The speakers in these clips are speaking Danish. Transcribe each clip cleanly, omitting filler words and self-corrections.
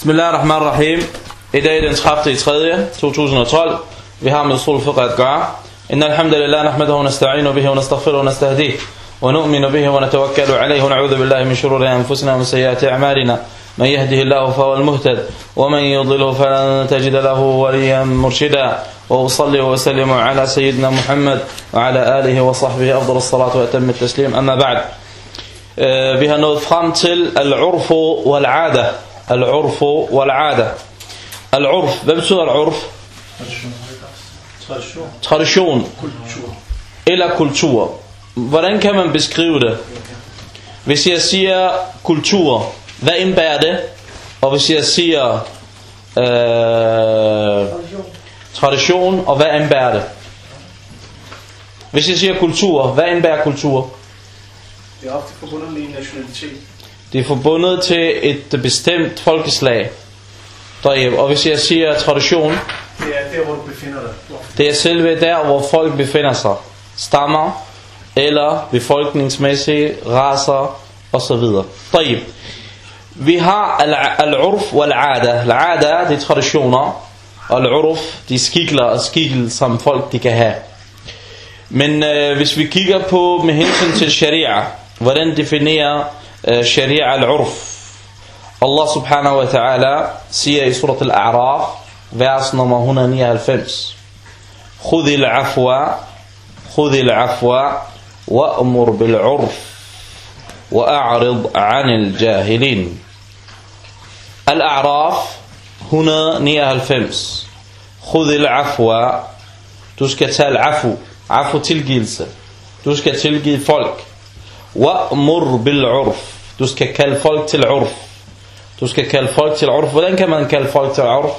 Bismillahirrahmanirrahim. I dag den 30.3.2012. Vi har med usul fiqh at gøre. Inna alhamdulillah nahmaduhu wa nasta'inu bihi wa nastaghfiruhu wa nastahdihi wa nu'minu bihi wa natawakkalu alayhi wa na'udhu billahi min shururi anfusina wa min sayyiati a'malina. Man yahdihillahu fahuwal muhtad wa man yudlilhu falan tajida lahu waliyan murshida. Wa usalli wa usallimu ala sayyidina Muhammad wa ala alihi wa sahbihi afdalus salatu wa atammu at-taslim. Amma ba'd. Vi har nået frem til al-urfu wal-'ada. Al-urfu wal-'ada. Al-urf, hvad betyder al-urf? Tradition. Eller kultur. Hvordan kan man beskrive det? Hvis jeg siger kultur, hvad indebærer det? Og hvis jeg siger tradition, og hvad indebærer det? Hvis jeg siger kultur, hvad indebærer kultur? Det er ofte forbundet med en nationalitet. Det er forbundet til et bestemt folkeslag. Og hvis jeg siger tradition, det er der, hvor du befinder dig. det er selve der, hvor folk befinder sig. Stammer, eller befolkningsmæssige, racer, osv. Vi har al-urf wal-'ada. Al-'ada, det er traditioner. Og al-urf, de skikler og skikkel, som folk de kan have. Men hvis vi kigger på med hensyn til sharia, hvordan definerer sharia al-urf? Allah subhanahu wa ta'ala siger i surat al-A'raf, vers nummer 199. Khudhil afwa wa'mur bil-urf wa'a'rid 'anil jahilin. Al-A'raf 199. Khudhil afwa, du skal tage afu tilgivelse. Du skal tilgive folk. Wa'mur bil-urf, du skal kalde folk til urf. Du skal kalde folk til urf. Hvordan kan man kalde folk til urf?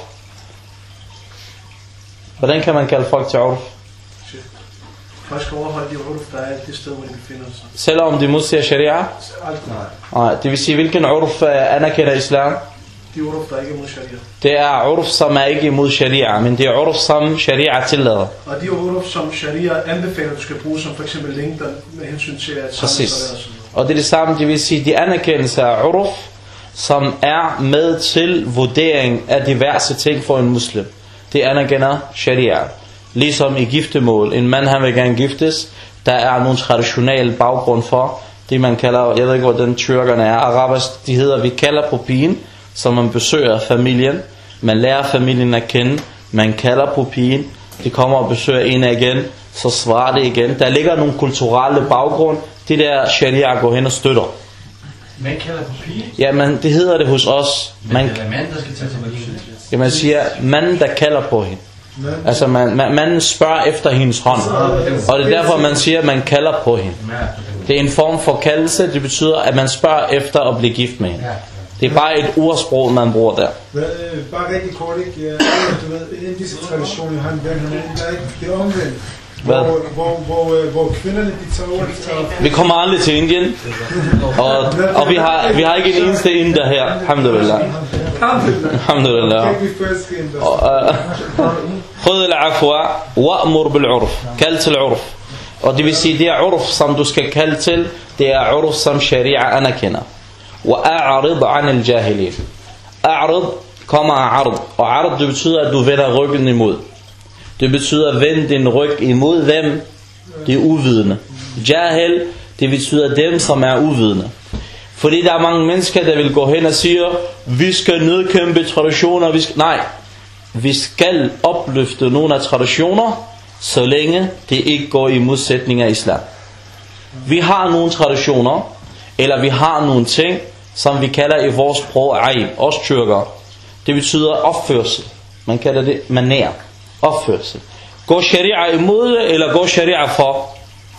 Hvordan kan man kalde folk til urf? Folk skal overholde de urf, der er det sted, hvor de befinder sig. Selvom de modsiger sharia? Nej. Det vil sige, hvilken urf anerkender islam? De urf, der ikke er imod sharia. Det er urf, som er ikke imod sharia, men det er urf, som sharia tillader. Og de urf, som sharia anbefaler, du skal bruge, som for eksempel længder med hensyn til at præcis. Og det er det samme, det vil sige, de anerkendelse af urf, som er med til vurdering af diverse ting for en muslim. Det anerkender sharia. Ligesom i giftemål. En mand, han vil gerne giftes. Der er nogle traditionelle baggrund for det, man kalder, jeg ved ikke, hvordan tyrkerne er, arabisk, de hedder, vi kalder på pigen, så man besøger familien. Man lærer familien at kende. Man kalder på pigen. De kommer og besøger en igen, så svarer det igen. Der ligger nogle kulturelle baggrund. Det der sharia går hen og støtter. Man kalder på pige? Ja, men det hedder det hos os. Men det er mand, der skal tage til pigen. Ja, man siger, manden der kalder på hende. Altså manden spørger efter hendes hånd. Og det er derfor man siger, at man kalder på hende. Det er en form for kaldelse. Det betyder, at man spørger efter at blive gift med hende. Det er bare et ordsprog, man bruger der. Bare rigtig kort, ikke? Du ved, en af disse traditioner har en ven, det er omvendt. Hvor kvinderne de tager over. Vi kommer aldrig til Indien. Og vi har ikke en eneste inder her. Alhamdulillah. Alhamdulillah. Khudhil afwa wa'mur bil-urf. Kald til urf. Og det vil sige, det er urf, som du skal kalde til. Det er urf, som sharia anerkender. Wa'a'rid 'anil jahilin. A'rid kommer af ard. Og ard, det betyder, at du vender ryggen imod. Det betyder at vende din ryg imod hvem? Det er uvidende. Jahil, det betyder dem, som er uvidende. Fordi der er mange mennesker, der vil gå hen og siger, vi skal nedkæmpe traditioner. Nej, vi skal opløfte nogle af traditioner, så længe det ikke går i modsætning af islam. Vi har nogle traditioner, eller vi har nogle ting, som vi kalder i vores sprog aib, os tyrker. Det betyder opførsel. Man kalder det manér. Opførsel. Går sharia imod det, eller går sharia for?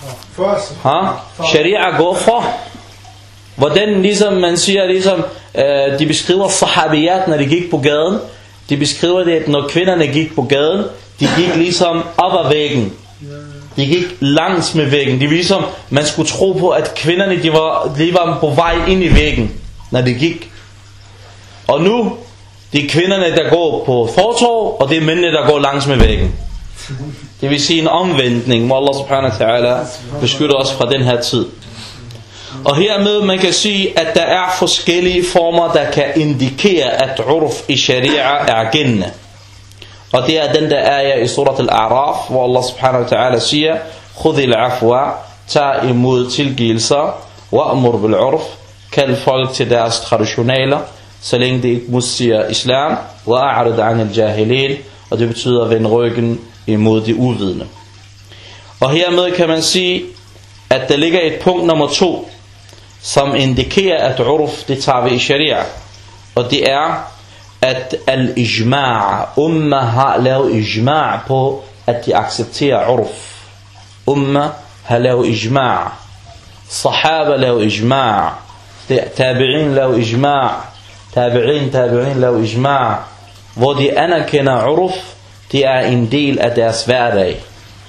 Sharia går for. Hvordan ligesom man siger, ligesom de beskriver sahabiyat, når de gik på gaden. De beskriver det, at når kvinderne gik på gaden, de gik ligesom op ad væggen. De gik langs med væggen. Det var ligesom, man skulle tro på, at kvinderne de var på vej ind i væggen, når de gik. Og nu, det er kvinderne, der går på fortov, og det er mændene, der går langs med væggen. Det vil sige en omvendning, hvor Allah subhanahu wa ta'ala beskytter os fra den her tid. Og hermed man kan sige, at der er forskellige former, der kan indikere, at urf i sharia er gældende. Og det er den der ayah i surat al-A'raf, hvor Allah subhanahu wa ta'ala siger, khudhil afwa, tag imod tilgivelser, wa'mur bil urf, kald folk til deres traditionaler, så længe det ikke modsiger islam, wa'arid anil jahilin, og det betyder at vende ryggen imod de uvidende. Og hermed kan man sige, at der ligger et punkt nummer 2, som indikerer, at urf, det tager vi i sharia. Og det er, at al-ijma' umma har lavet ijma' på, at de accepterer urf. Umma har lavet ijma'. Sahaba lavet ijma'. Tabi'in lavet ijma'. Tabi'in lavet ijma'. Hvor de anerkender urf, det er en del af deres hverdag.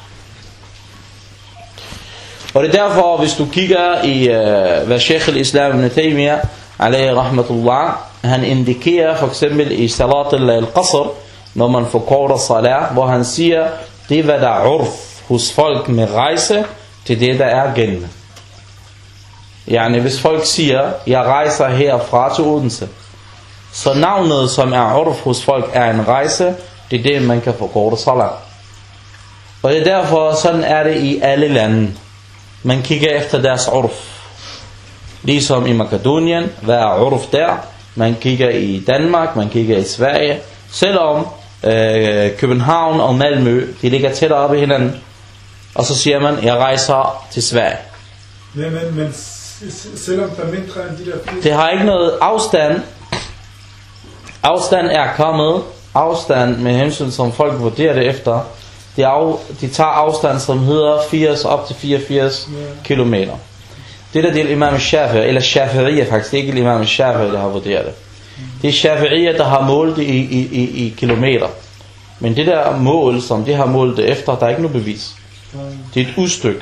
Og det er derfor, hvis du kigger i, hvad Sheikh al-Islam ibn Taymiyyah, alayhi rahmatullah, han indikerer for eksempel i salat al-qasr, når man forkorter salat, hvor han siger, det hvad der er urf hos folk med rejse, til det der er gældende. Yani hvis folk siger, jeg rejser herfra til Odense, så navnet som er urf hos folk er en rejse, det er det man kan forkorte salat. Og det er derfor, sådan er det i alle lande. Man kigger efter deres urf. Ligesom i Makedonien, hvad er urf der? Man kigger i Danmark, man kigger i Sverige. Selvom København og Malmø, de ligger tættere op i hinanden. Og så siger man, jeg rejser til Sverige. Ja, men selvom der er mindre end de der 80... Det har ikke noget afstand. Afstand er kommet. Afstand med hensyn, som folk vurderer det efter. De tager afstand, som hedder 80 op til 84 kilometer. Det der del Imam Shafi'i, eller Shafi'iyya faktisk, det er ikke Imam Shafi'i, der har vurderet det. Det er Shafi'iyya, der har målt det i kilometer. Men det der mål, som de har målt det efter, der er ikke noget bevis. Det er et udstykke.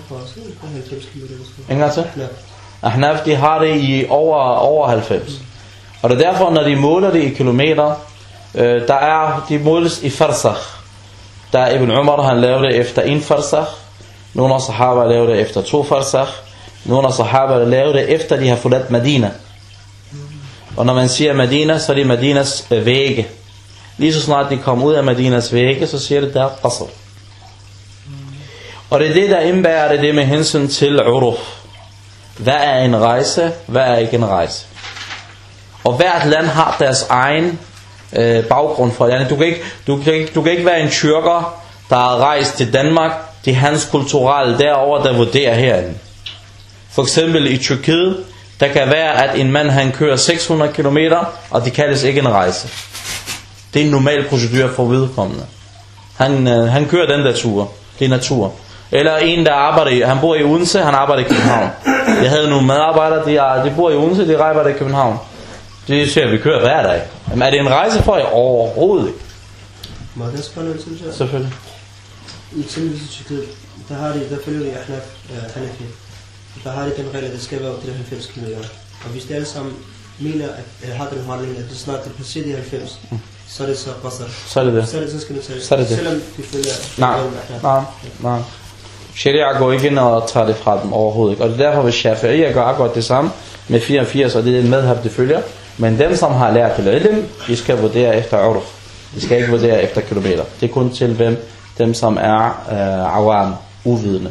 Engang til? Ahnaf, de har det i over 90. Og det er derfor, når de måler det i kilometer, de måles i farsakh. Der Ibn Umar, han lavede det efter 1 farsakh. Nogle af sahaba lavede det efter 2 farsakh. Nogle af sahaba lavede det efter de har forladt Medina. Og når man siger Medina, så er det Medinas vægge. Lige så snart de kom ud af Medinas vægge, så siger det der qasr. Og det er det der indbærer det med hensyn til uruf. Hvad er en rejse? Hvad er ikke en rejse? Og hvert land har deres egen baggrund for det. Du kan ikke være en tyrker, der har rejst til Danmark. Det er hans kulturelle derovre, der vurderer herinde. For eksempel i Tyrkiet, der kan være, at en mand han kører 600 km, og det kaldes ikke en rejse. Det er en normal procedure for vedkommende. Han kører den der tur. Det er natur. Eller en, der arbejder han bor i Odense, han arbejder i København. Jeg havde nogle medarbejdere, de bor i Odense, de arbejder i København. Det siger, vi kører hver dag. Men er det en rejse for jer? Overhovedet ikke. Må jeg spørge noget til det? Selvfølgelig. I eksempelvis i Tyrkiet, der følger de Ahnaf Hanafi. Der har de den regel, at det skal være op til 90 km. Og hvis de alle sammen mener, at har den holdning, at det snart det passerer de 90, så er det så qasr. Så er det det. Så skal det tage. Så er det det. Selvom de følger... Nej. Sharia går ikke ind og tager det fra dem overhovedet ikke. Og det er derfor, hvis Shafi'iyya gør akkurat det samme med 84, og det er den medhab, det følger. Men dem, som har lært til ilm, de skal vurdere efter urf. De skal ikke vurdere efter kilometer. Det er kun til dem som er awam, uvidende.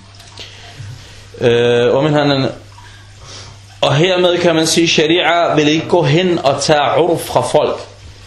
Og hermed kan man sige, at sharia vil ikke gå hen og tage urf fra folk.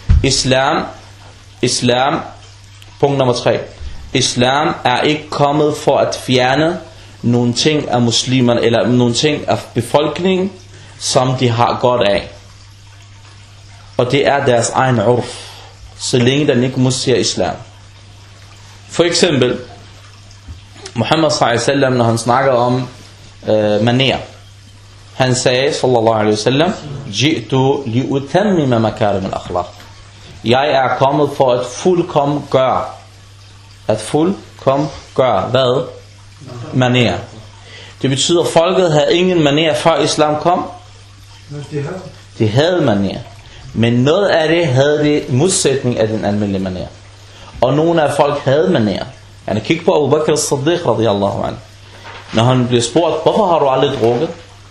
Islam, punkt nummer 3. Islam er ikke kommet for at fjerne nogle ting af muslimerne, eller nogle ting af befolkningen, som de har godt af. Og det er deres egen urf, så længe den ikke modsiger islam. For eksempel, Muhammad s.a.v. når han snakker om maner, han sagde, sallallahu alaihi wasallam, ji'tu li'utammima makarim al-akhlaq. Jeg er kommet for at fuldkommen gøre. At fuldkommen gøre. Hvad? Maner. Det betyder, at folket havde ingen maner, før islam kom. De havde maner. Men noget af det havde det modsætning af den almindelige maner. Og nogle af folk havde maner. Han kigge på Abu Bakr as-Siddiq radiyallahu anhu. Når han blev spurgt, hvorfor har du aldrig drukket?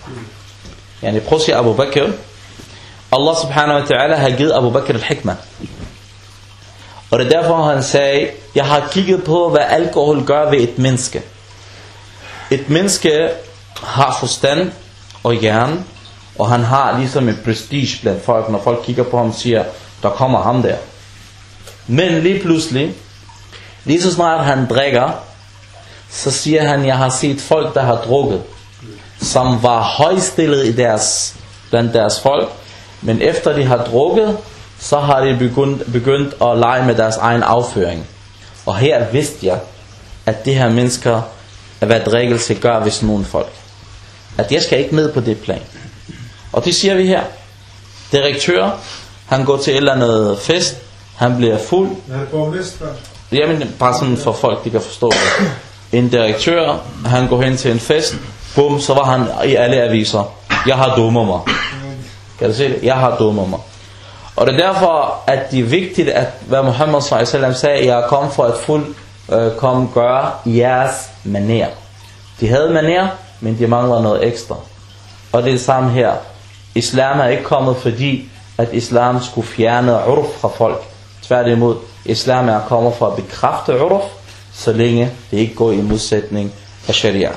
Yani prøv at se Abu Bakr. Allah subhanahu wa ta'ala har givet Abu Bakr al-hikmah. Og det er derfor han sagde, jeg har kigget på hvad alkohol gør ved et menneske. Et menneske har forstand og hjerne, og han har ligesom et prestige blandt folk, når folk kigger på ham og siger, der kommer ham der. Men lige pludselig, lige så snart han drikker, så siger han, jeg har set folk der har drukket, som var højstillet blandt deres folk, men efter de har drukket, så har de begyndt at lege med deres egen afføring. Og her vidste jeg, at det her mennesker, hvad drikkelse gør ved sådan nogle folk. At jeg skal ikke med på det plan. Og det siger vi her. Direktør, han går til et eller andet fest, han bliver fuld. Jamen bare sådan for folk, de kan forstå det. En direktør, han går hen til en fest, bum, så var han i alle aviser. Jeg har dummet mig. Kan du se det? Jeg har dummet mig. Og det er derfor, at det er vigtigt, at hvad Muhammad s.a.v. sagde, jeg er kommet for at fuldkommen gøre jeres manér. De havde manér, men de mangler noget ekstra. Og det er det samme her. Islam er ikke kommet fordi, at islam skulle fjerne urf fra folk. Tværtimod, islam er kommet for at bekræfte urf, så længe det ikke går i modsætning af sharia.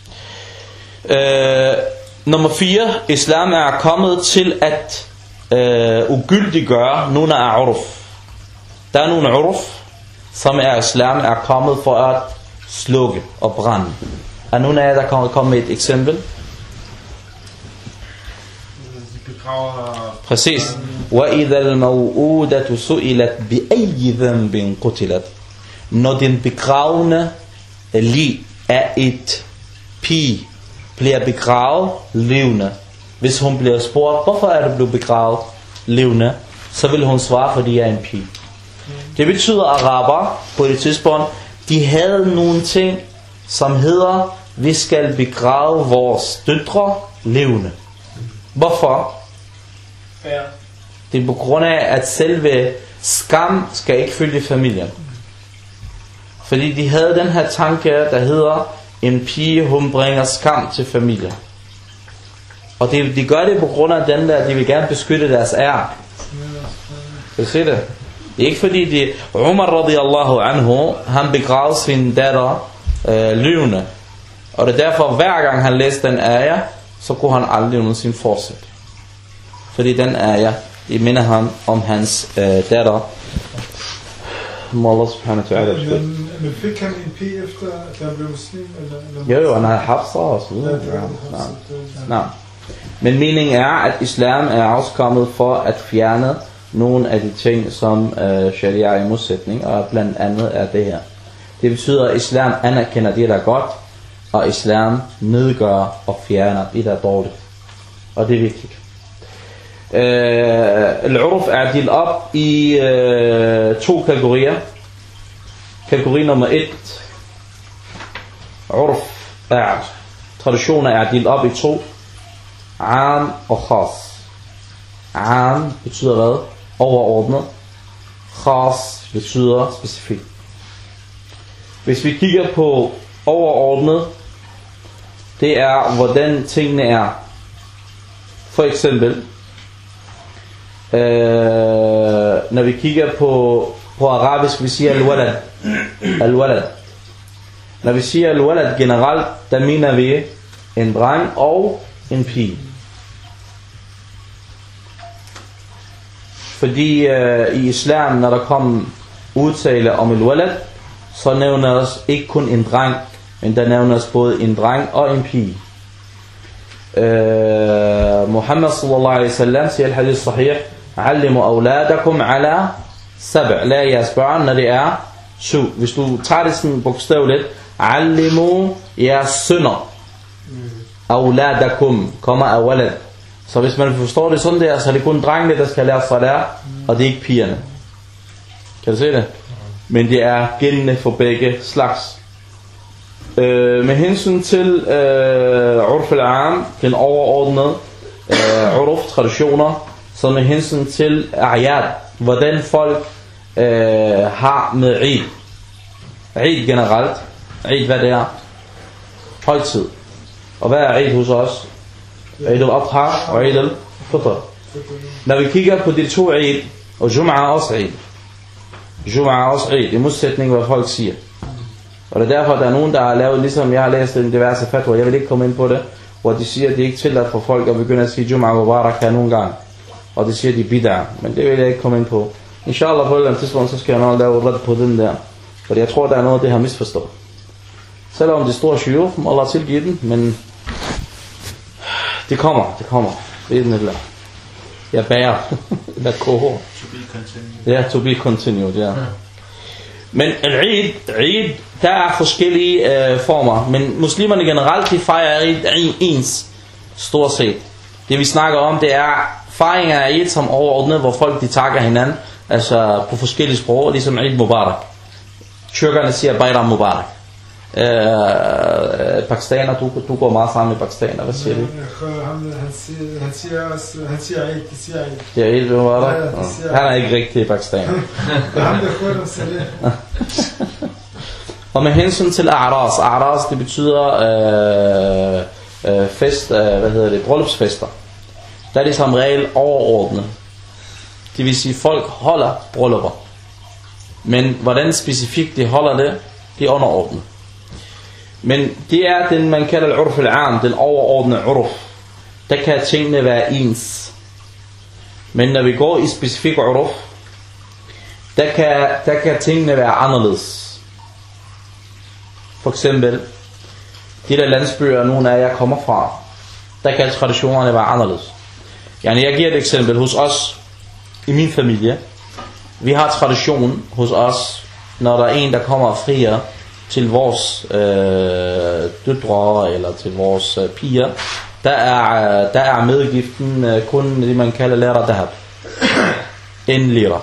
Nummer 4. Islam er kommet til at ugyldiggøre nogle af urf. Der er nogle urf, som islam er kommet for at slukke og brænde. Er nogen af jer, der kan komme med et eksempel? Præcis. وَإِذَا الْمَوْءُودَةُ سُئِلَتْ بِأَيِّ ذَنْبٍ قُتِلَتْ. Når den begravende lig af et pige bliver begravet levende, hvis hun bliver spurgt, hvorfor er du blevet begravet levende, så vil hun svare, fordi jeg er en pige. Det betyder, at araber på det tidspunkt, de havde nogle ting, som hedder, vi skal begrave vores døtre levende. Hvorfor? Ja. Det er på grund af, at selve skam skal ikke følge familien. Fordi de havde den her tanke, der hedder, en pige, hun bringer skam til familien. Og de gør det på grund af den der, de vil gerne beskytte deres ære. Kan du se det? Det er ikke fordi Umar radiyallahu anhu, han begravede sin datter levende. Og det er derfor, hver gang han læste den ayah, så kunne han aldrig nogensinde fortsætte. Fordi den ayah, det minder ham om hans datter. Må Allah subhanahu wa ta'ala beskytte. Men fik han en pige efter, at han blev muslim? Eller? Jo, han havde Hafsa og så videre. Nej. Men meningen er, at islam er afskommet for at fjerne nogle af de ting, som sharia er i modsætning, og blandt andet er det her. Det betyder, at islam anerkender det, der er godt, og islam nedgør og fjerner det, der er dårligt. Og det er vigtigt. Al-urf er delt op i 2 kategorier. Kategori nummer 1. Urf er, traditioner er delt op i 2. Am og khas. Am betyder hvad? Overordnet. Khas betyder specifikt. Hvis vi kigger på overordnet, det er hvordan tingene er. For eksempel når vi kigger på arabisk, vi siger al-walad. Al-walad. Når vi siger al-walad generelt, der mener vi en dreng og en pige. Fordi i islam, når der kommer udtale om al-walad, så nævnes ikke kun en dreng, men der nævnes både en dreng og en pige. Muhammad sallallahu alaihi wasallam siger i hadith sahih, allimu awladakum ala 7. Lær jeres børn, når det er 7. Hvis du tager det sådan bogstaveligt, allimu jeres sønner. Awladakum kommer af walad. Så hvis man forstår det sådan der, så er det kun drengene, der skal lære salat, og det er ikke pigerne. Kan du se det? Men det er gældende for begge slags. Med hensyn til urf al-am, den overordnede urf, traditioner, så med hensyn til ayat, hvordan folk har med Eid. Eid generelt. Eid, hvad det er? Højtid. Og hvad er Eid hos os? Eid al-Adha og Eid al-Fitr. Når vi kigger på de to Eid, og Jum'ah er også Eid. Jum'ah er også Eid, i modsætning hvad folk siger. Og det er derfor, at der er nogen, der har lavet, ligesom jeg har læst en diverse fatwa, jeg vil ikke komme ind på det, hvor de siger, at det ikke er tilladt for folk at begynde at sige Jum'ah Mubarak her nogle gange. Og de siger, at de bid'ah, men det vil jeg ikke komme ind på. Inshallah på et eller andet tidspunkt, så skal jeg nok lave ret på den der. For jeg tror, der er noget, det har misforstået. Selvom det store syge, må Allah tilgive den, men det kommer. Det er den et eller andet. Jeg bærer. Eller koger. To be continued, ja. Men Eid, der er forskellige former. Men muslimerne generelt, de fejrer Eid ens, stort set. Det vi snakker om, det er fejringer af Eid som overordnet, hvor folk de takker hinanden, altså på forskellige sprog, ligesom Eid Mubarak. Tyrkerne siger Bayram Mubarak. Pakistaner, du går meget sammen med pakistaner, hvad siger du? Han siger Eid, de siger Eid. Det er Eid Mubarak? Han er ikke rigtig pakistaner. Og med hensyn til A'ras, det betyder fest, bryllupsfester. Der er det som regel overordnet. Det vil sige, folk holder bryllupper. Men hvordan specifikt de holder det, det er underordnet. Men det er den, man kalder al-urf al-am, den overordnede urf. Der kan tingene være ens. Men når vi går i specifik urf, der kan tingene være anderledes. For eksempel, de der landsbyer, nogle af jer kommer fra, der kan traditionerne være anderledes. Jeg giver et eksempel. Hos os, i min familie, vi har tradition hos os, når der er en, der kommer og frier til vores døtre eller til vores piger, der er medgiften kun det, man kalder lira dahab. 1 lira.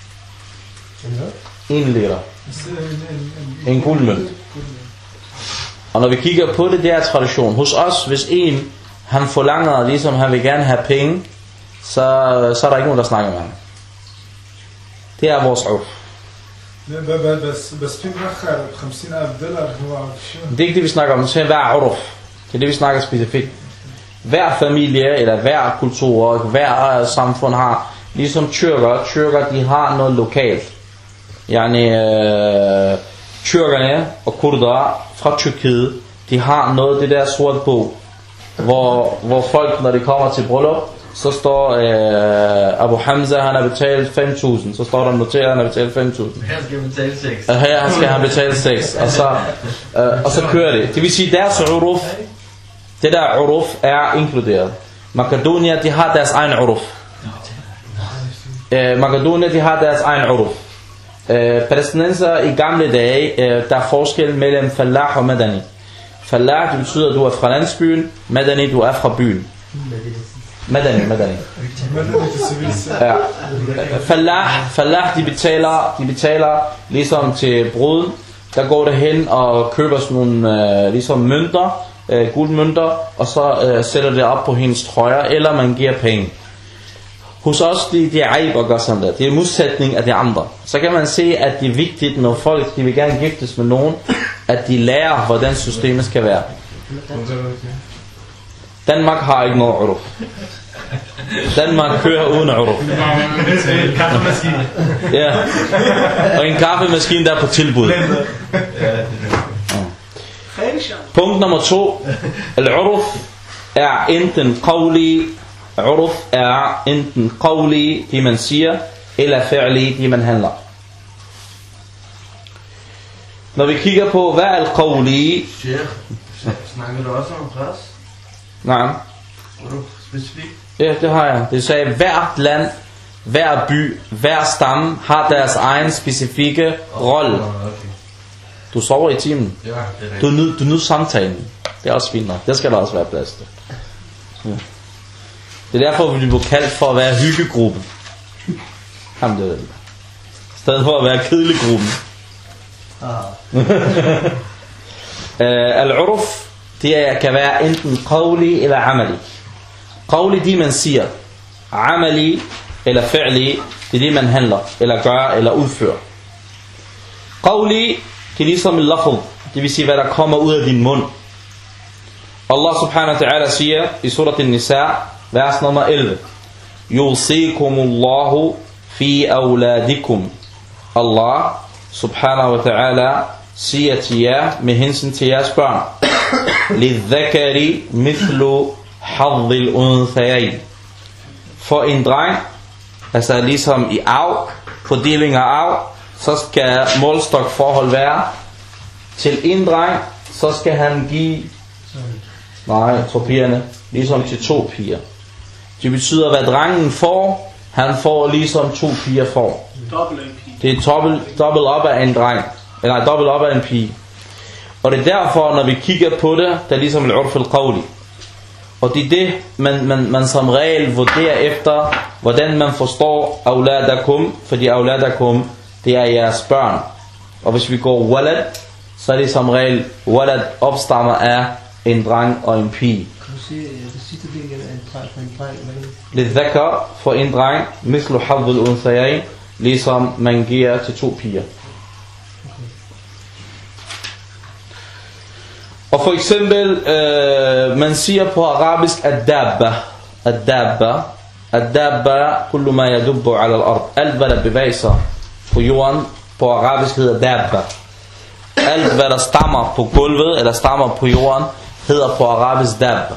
1 lira. En guldmønt. Og når vi kigger på det, det er tradition. Hos os, hvis en, han forlanger, ligesom han vil gerne have penge, så er der ikke nogen, der snakker med ham. Det er vores urf. Det er ikke det, vi snakker om. Det er hver urf. Det er det, vi snakker specifikt. Hver familie, eller hver kultur, hver samfund har, ligesom tyrker, de har noget lokalt. Tyrkerne og kurdere fra Tyrkiet, de har noget det der sort bog, hvor folk, når de kommer til bryllup, så står Abu Hamza, han har betalt 5.000. Så står der noteret, han har betalt 5.000. Her skal han betale 6. Her skal han betale 6. Og så kører det. Det vil sige, deres uruf, det der uruf er inkluderet. Makedonia, de har deres egen uruf. Palæstinenser i gamle dage, der er forskel mellem fallah og madani. Fallah, det betyder, at du er fra landsbyen. Madani, du er fra byen. Madani. Ja. Fallah, de betaler ligesom til bruden. Der går det hen og køber sådan nogle ligesom mønter, guldmønter, og så sætter det op på hendes trøjer, eller man giver penge. Hos os, det er ejb at gøre sådan der. Det er modsætning af de andre. Så kan man se, at det er vigtigt, når folk de vil gerne giftes med nogen, at de lærer, hvordan systemet skal være. Danmark har ikke noget uruf. Danmark kører uden uruf. En kaffemaskine. Ja. Og en kaffemaskine, der er på tilbud. Punkt nummer 2. Al-uruf er enten qawli. Uruf er enten qawli, det man siger, eller fi'li, det man handler. Når vi kigger på, hvad er al-qawli? Sheikh, snakker du også om pres? Nej. Uruf specifikt? Ja, det har jeg. Det sagde, hvert land, hver by, hver stamme har deres egen specifikke rolle. Du sover i timen. Ja, det er Du nyder samtalen. Det er også fint nok. Det skal der også være plads til. Ja. Det er derfor, vi bliver kaldt for at være hyggegruppen. Alhamdulillah. I stedet for at være kedeligruppen. Al-uruf, det kan være enten qawli eller amali. Qawli, det man siger. Amali eller fi'li, det er det man handler, eller gør, eller udfører. Qawli, det er ligesom en lafud, det vil sige hvad der kommer ud af din mund. Allah subhanahu wa ta'ala siger i surat An-Nisa, vers nummer 11. Yusikumullahu fi awladikum. Allah subhanahu wa ta'ala siger til jer med hensyn til jeres børn. Lidhakari mithlu hadhil unthayayn. For en dreng, altså ligesom i arv, fordeling af arv, så skal målstokforhold være til en dreng, så skal han give to pigerne, ligesom til 2 piger. Det betyder, hvad drengen får, han får ligesom 2 piger får. Det er dobbelt op af en dreng, eller dobbelt op af en pige. Og det er derfor, når vi kigger på det, det er ligesom al-urf al-qawli. Og det er det, man som regel vurderer efter, hvordan man forstår auladakum, fordi auladakum, det er jeres børn. Og hvis vi går walad, så er det som regel, walad opstammer af en dreng og en pige. Kan du sige, det sidste del er en dreng? Lidt dhakar for en dreng, mithlu hadhil unthayayn, ligesom man giver til 2 piger. Og for eksempel, man siger på arabisk ad-dabba. Ad-dabba, kullu ma yadubbu ala al-ard. Alt hvad der bevæger sig på jorden, på arabisk hedder dabba. Alt hvad der stammer på gulvet, eller stammer på jorden, hedder på arabisk dabba.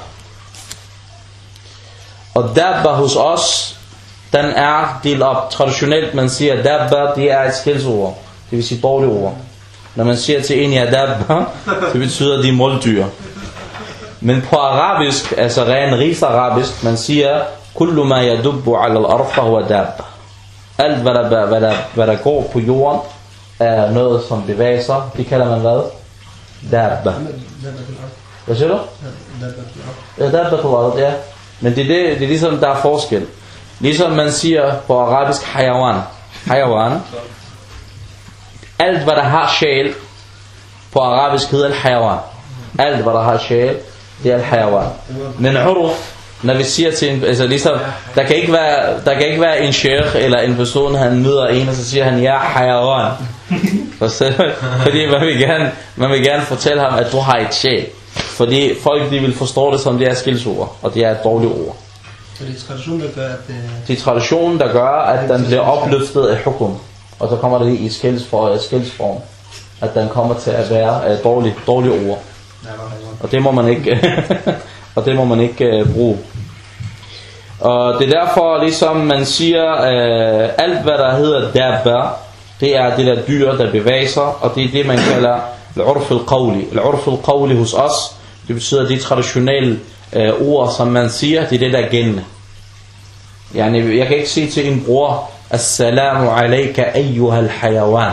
Og dabba hos os, den er delt op. Traditionelt man siger dabba, det er et skældsord. Det vil sige dårlige ord. Når man siger til en dabba, det betyder de måldyr. Men på arabisk, altså ren rigsarabisk, man siger kullu ma yadubbu ala al-ard fahuwa dabba. Alt hvad der går på jorden er noget som bevæger sig. Det kalder man hvad? Dabba. Hvad siger du? Ja, dabba til al-ard, ja. Men det er ligesom der er forskel. Ligesom man siger på arabisk hayawan. Hayawan. Alt hvad der har sjæl på arabisk hedder al-hayawan. Alt hvad der har sjæl, det er al-hayawan. Men uruf, når vi siger til en, altså ligesom, der kan ikke være en sheikh eller en person, han møder en, og så siger han, ja, hayawan. Fordi man vil gerne fortælle ham, at du har et sjæl. Fordi folk, de vil forstå det som det er skældsord, og det er et dårligt ord. Så det er traditionen, der gør, at det er traditionen, der gør, at den bliver opløftet af hukum. Og så kommer det i skældsform, at den kommer til at være dårlige ord. Og det må man ikke, bruge. Og det er derfor, ligesom man siger, alt hvad der hedder dabba, det er det der dyr, der bevæger sig, og det er det, man kalder al-urf al-qawli. Al-urf al-qawli hos os, det betyder de traditionelle ord, som man siger, det er det der gældende. Jeg kan ikke sige til en bror, Assalamu alayka ayyuha al-hayawan.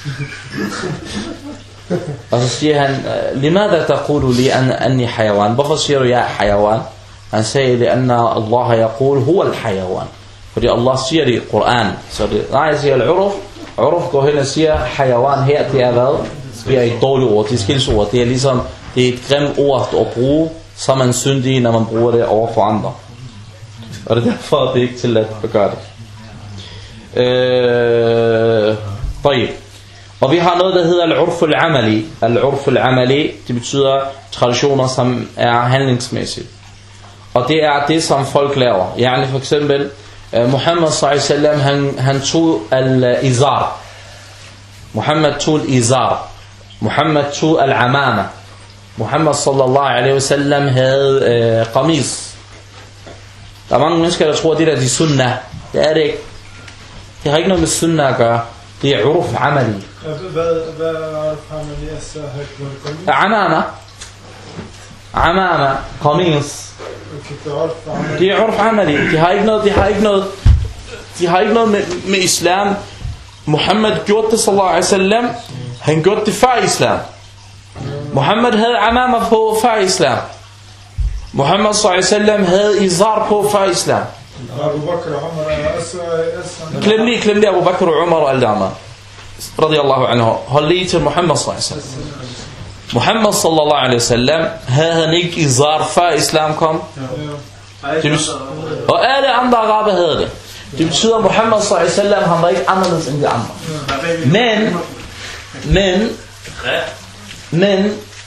Og så siger han, Limada taqulu li anni hayawan? Hvorfor siger du, jeg er hayawan? Han sagde, lianna Allah yaqul huwa al-hayawan. Fordi Allah siger det i Koran. Så jeg siger al-uruf. Uruf går hen og siger, hayawan her, det er hvad? Det er et dårligt ord, det er skilsord. Det er ligesom, det er et grimt ord at bruge, så man syndig, når man bruger det over for andre. Og det er derfor, det er ikke tilladt at gøre det. Og vi har noget, der hedder al-urf al-amali. Al-urf al-amali, det betyder traditioner, som er handlingsmæssige. Og det er det, som folk laver. Yani for eksempel, Muhammad sallallahu alaihi wasallam, han tog al-izar. Muhammad tog al-izar. Muhammad tog al-amama. Muhammad sallallahu alaihi wasallam havde qamis. Der er mange mennesker, der tror, at det der er de sunnah. Det er det ikke. Det har ikke noget med sunnah at gøre. Det er uruf amali. Hvad er uruf amali? Amama. Amama. Qamis. Det er uruf amali. De har ikke noget med islam. Muhammad gjorde det sallallahu alaihi wasallam. Han gjorde det før islam. Muhammad havde amama på før islam. Muhammad sallallahu alaihi wasallam havde izar på før islam. Abu Bakr og Umar. Klem lige Abu Bakr og Umar og al-Dama. Radiyallahu anhu. Hold lige til Muhammad sallallahu alaihi wasallam. Muhammad sallallahu alaihi wasallam havde han ikke izar før islam kom. Og alle andre araber havde det. Det betyder, at Muhammad sallallahu alaihi wasallam, han var ikke anderledes end de andre. Men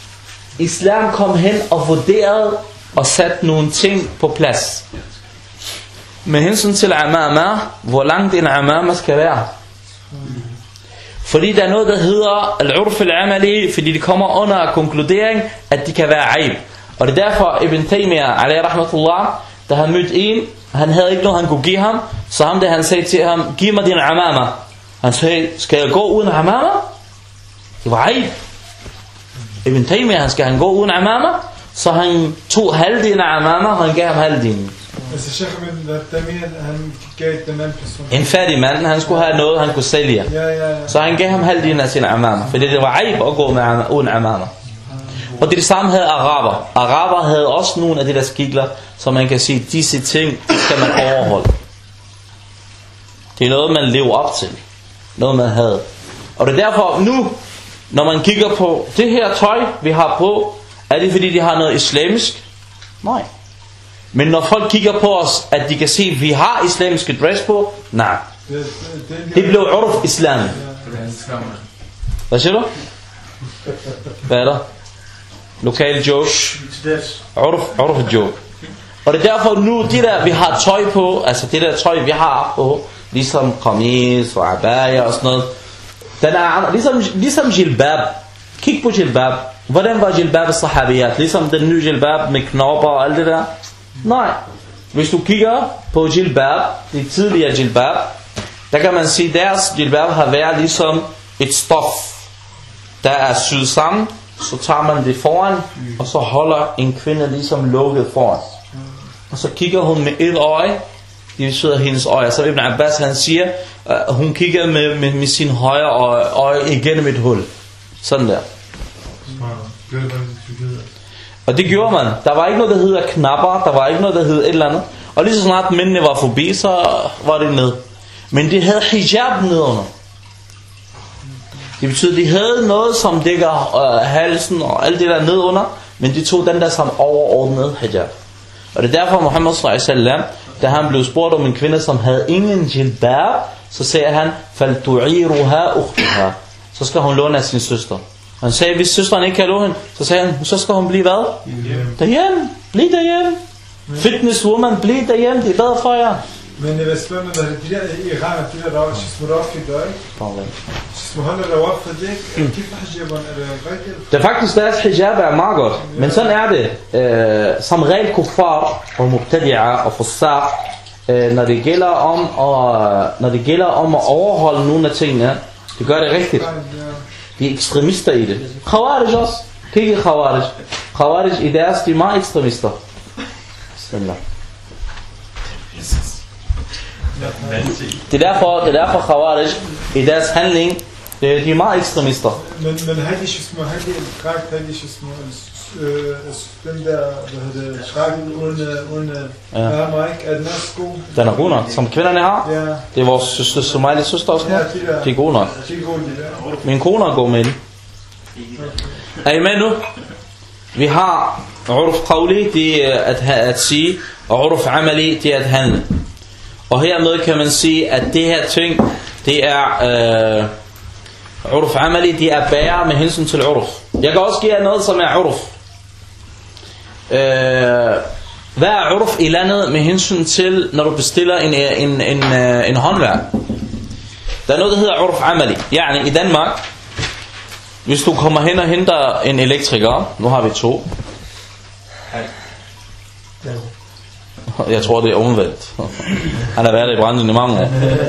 Islam kom hen og vurderede og satte nogle ting på plads. Med hensyn til amama, hvor langt en amama skal være. Fordi der er noget, der hedder al-urf al-amali, fordi det kommer under konkludering, at de kan være aib. Og det er derfor Ibn Taymiyyah, alayhi rahmatullah, da han mødte en, han havde ikke noget, han kunne give ham, så ham der han sagde til ham, giv mig din amama. Han sagde, skal jeg gå uden amama? Det var aib. Ibn Taymiyyah, skal han gå uden amama? Så han tog halvdelen af amama, og han gav ham halvdelen. Altså Sheikh Ibn Taymiyyah, han gav den anden person. En fattig mand, han skulle have noget, han kunne sælge. Ja. Så han gav ham halvdelen af sin amama, fordi det var aib at gå med uden amama. Og det samme havde araber. Araber havde også nogle af de der skikler, som man kan sige, disse ting skal man overholde. Det er noget, man lever op til. Noget, man havde. Og det er derfor nu, når man kigger på det her tøj, vi har på, er det fordi, de har noget islamisk? Nej. Men når folk kigger på os, at de kan se, at vi har islamiske dress på, nej. Det blev urf islam. Hvad siger du? Hvad er der? Lokal joke. Urf joke. Og det er derfor nu, det der vi har tøj på, altså det der tøj vi har på, ligesom qamis og abaya og sådan noget, den er ligesom jilbab. Kig på jilbab. Hvordan var jilbab sahabiyat? Ligesom den nye jilbab med knopper og alt det der? Nej. Hvis du kigger på jilbab, det tidligere jilbab, der kan man sige, at deres jilbab har været ligesom et stof, der er syet sammen, så tager man det foran, og så holder en kvinde ligesom lukket foran. Og så kigger hun med et øje, det betyder hendes øje. Så Ibn Abbas han siger, hun kigger med sin højre øje igennem et hul. Sådan der. Og det gjorde man. Der var ikke noget, der hedder knapper, der var ikke noget, der hedder et eller andet. Og lige så snart mændene var forbi, så var det ned. Men de havde hijab nedunder. Det betyder, de havde noget, som dækker halsen og alt det der nedunder, men de tog den der som overordnet hijab. Og det er derfor Muhammad sallallahu alaihi wasallam, da han blev spurgt om en kvinde, som havde ingen jilbab, så sagde han, فَلْتُعِيرُهَا أُخْتُهَا. Så skal hun låne af sin søster. Han sagde, hvis søsteren ikke kan låne hende, så sagde han, så skal hun blive hvad? Derhjemme. Bliv derhjemme. Fitness woman, bliv derhjemme. Det er bedre for jer. Men jeg vil spørge mig, de der i Iran, de der smurof i dag, smuhånd er rawaf for det, kig på hijaberne, er det rigtigt? Det er faktisk, deres hijab er meget godt. Men sådan er det. Som regel kuffar og mubtadi'a og fussaq, når det gælder om at overholde nogle af tingene, det gør det rigtigt. De er ekstremister i det. Khawarij også. Kig i Khawarij. Khawarij i deres, de er meget ekstremister. Bismillah. Det er derfor Khawarij i deres handling, de er meget ekstremister. Men havde de dragt, den der, hvad hedder det, schrakken uden mærke, er den også god? Den er god nok, som kvinderne har. Ja. Det er vores søster, Somalia søster også. Ja, de er gode nok. De er gode, de der. Min kone er god med det. Er I med nu? Vi har urf qawli, det er at sige, og urf amali, det er at handle. Og hermed kan man sige, at det her ting, det er urf amali, det er bærer med hensyn til urf. Jeg kan også give jer noget, som er urf. Hvad er urf i landet med hensyn til, når du bestiller en håndværk? Der er noget, der hedder urf amali. Yani i Danmark, hvis du kommer hen og henter en elektriker, nu har vi 2. Jeg tror, det er omvendt. Han har været i Branden i mange år.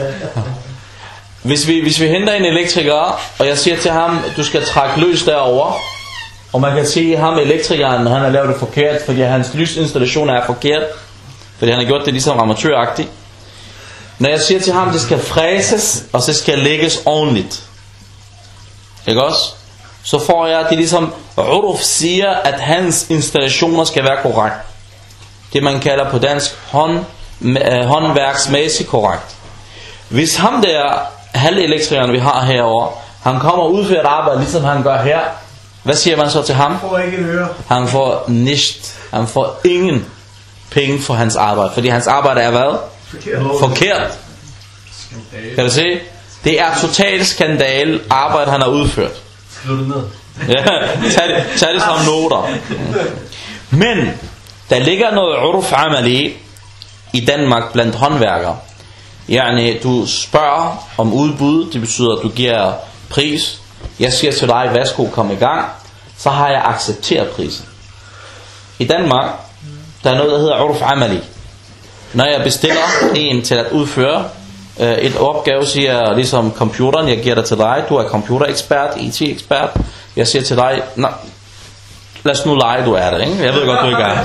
Hvis vi henter en elektriker, og jeg siger til ham, du skal trække løs derover, og man kan se ham elektrikeren, han har lavet det forkert, fordi hans lysinstallation er forkert, fordi han har gjort det ligesom amatøragtigt. Når jeg siger til ham, det skal fræses, og så skal lægges ordentligt, ikke også? Så får jeg det ligesom urf siger, at hans installationer skal være korrekt. Det man kalder på dansk håndværksmæssigt korrekt. Hvis ham der halvelektrikeren vi har herovre, han kommer ud for et arbejde ligesom han gør her, hvad siger man så til ham? Han får nicht. Han får ingen penge for hans arbejde, fordi hans arbejde er hvad? Forkert. Kan du se? Det er total skandale arbejde han har udført. Ja, tag det som noter. Men der ligger noget urf amali i Danmark blandt håndværkere. Yani, du spørger om udbud, det betyder, at du giver pris. Jeg siger til dig, værsgo, kom i gang. Så har jeg accepteret prisen. I Danmark, der er noget, der hedder urf amali. Når jeg bestiller en til at udføre et opgave, siger jeg ligesom computeren, jeg giver det til dig, du er computerekspert, IT-ekspert. Jeg siger til dig, lad os nu lege, du er det, ikke? Jeg ved godt, du ikke er.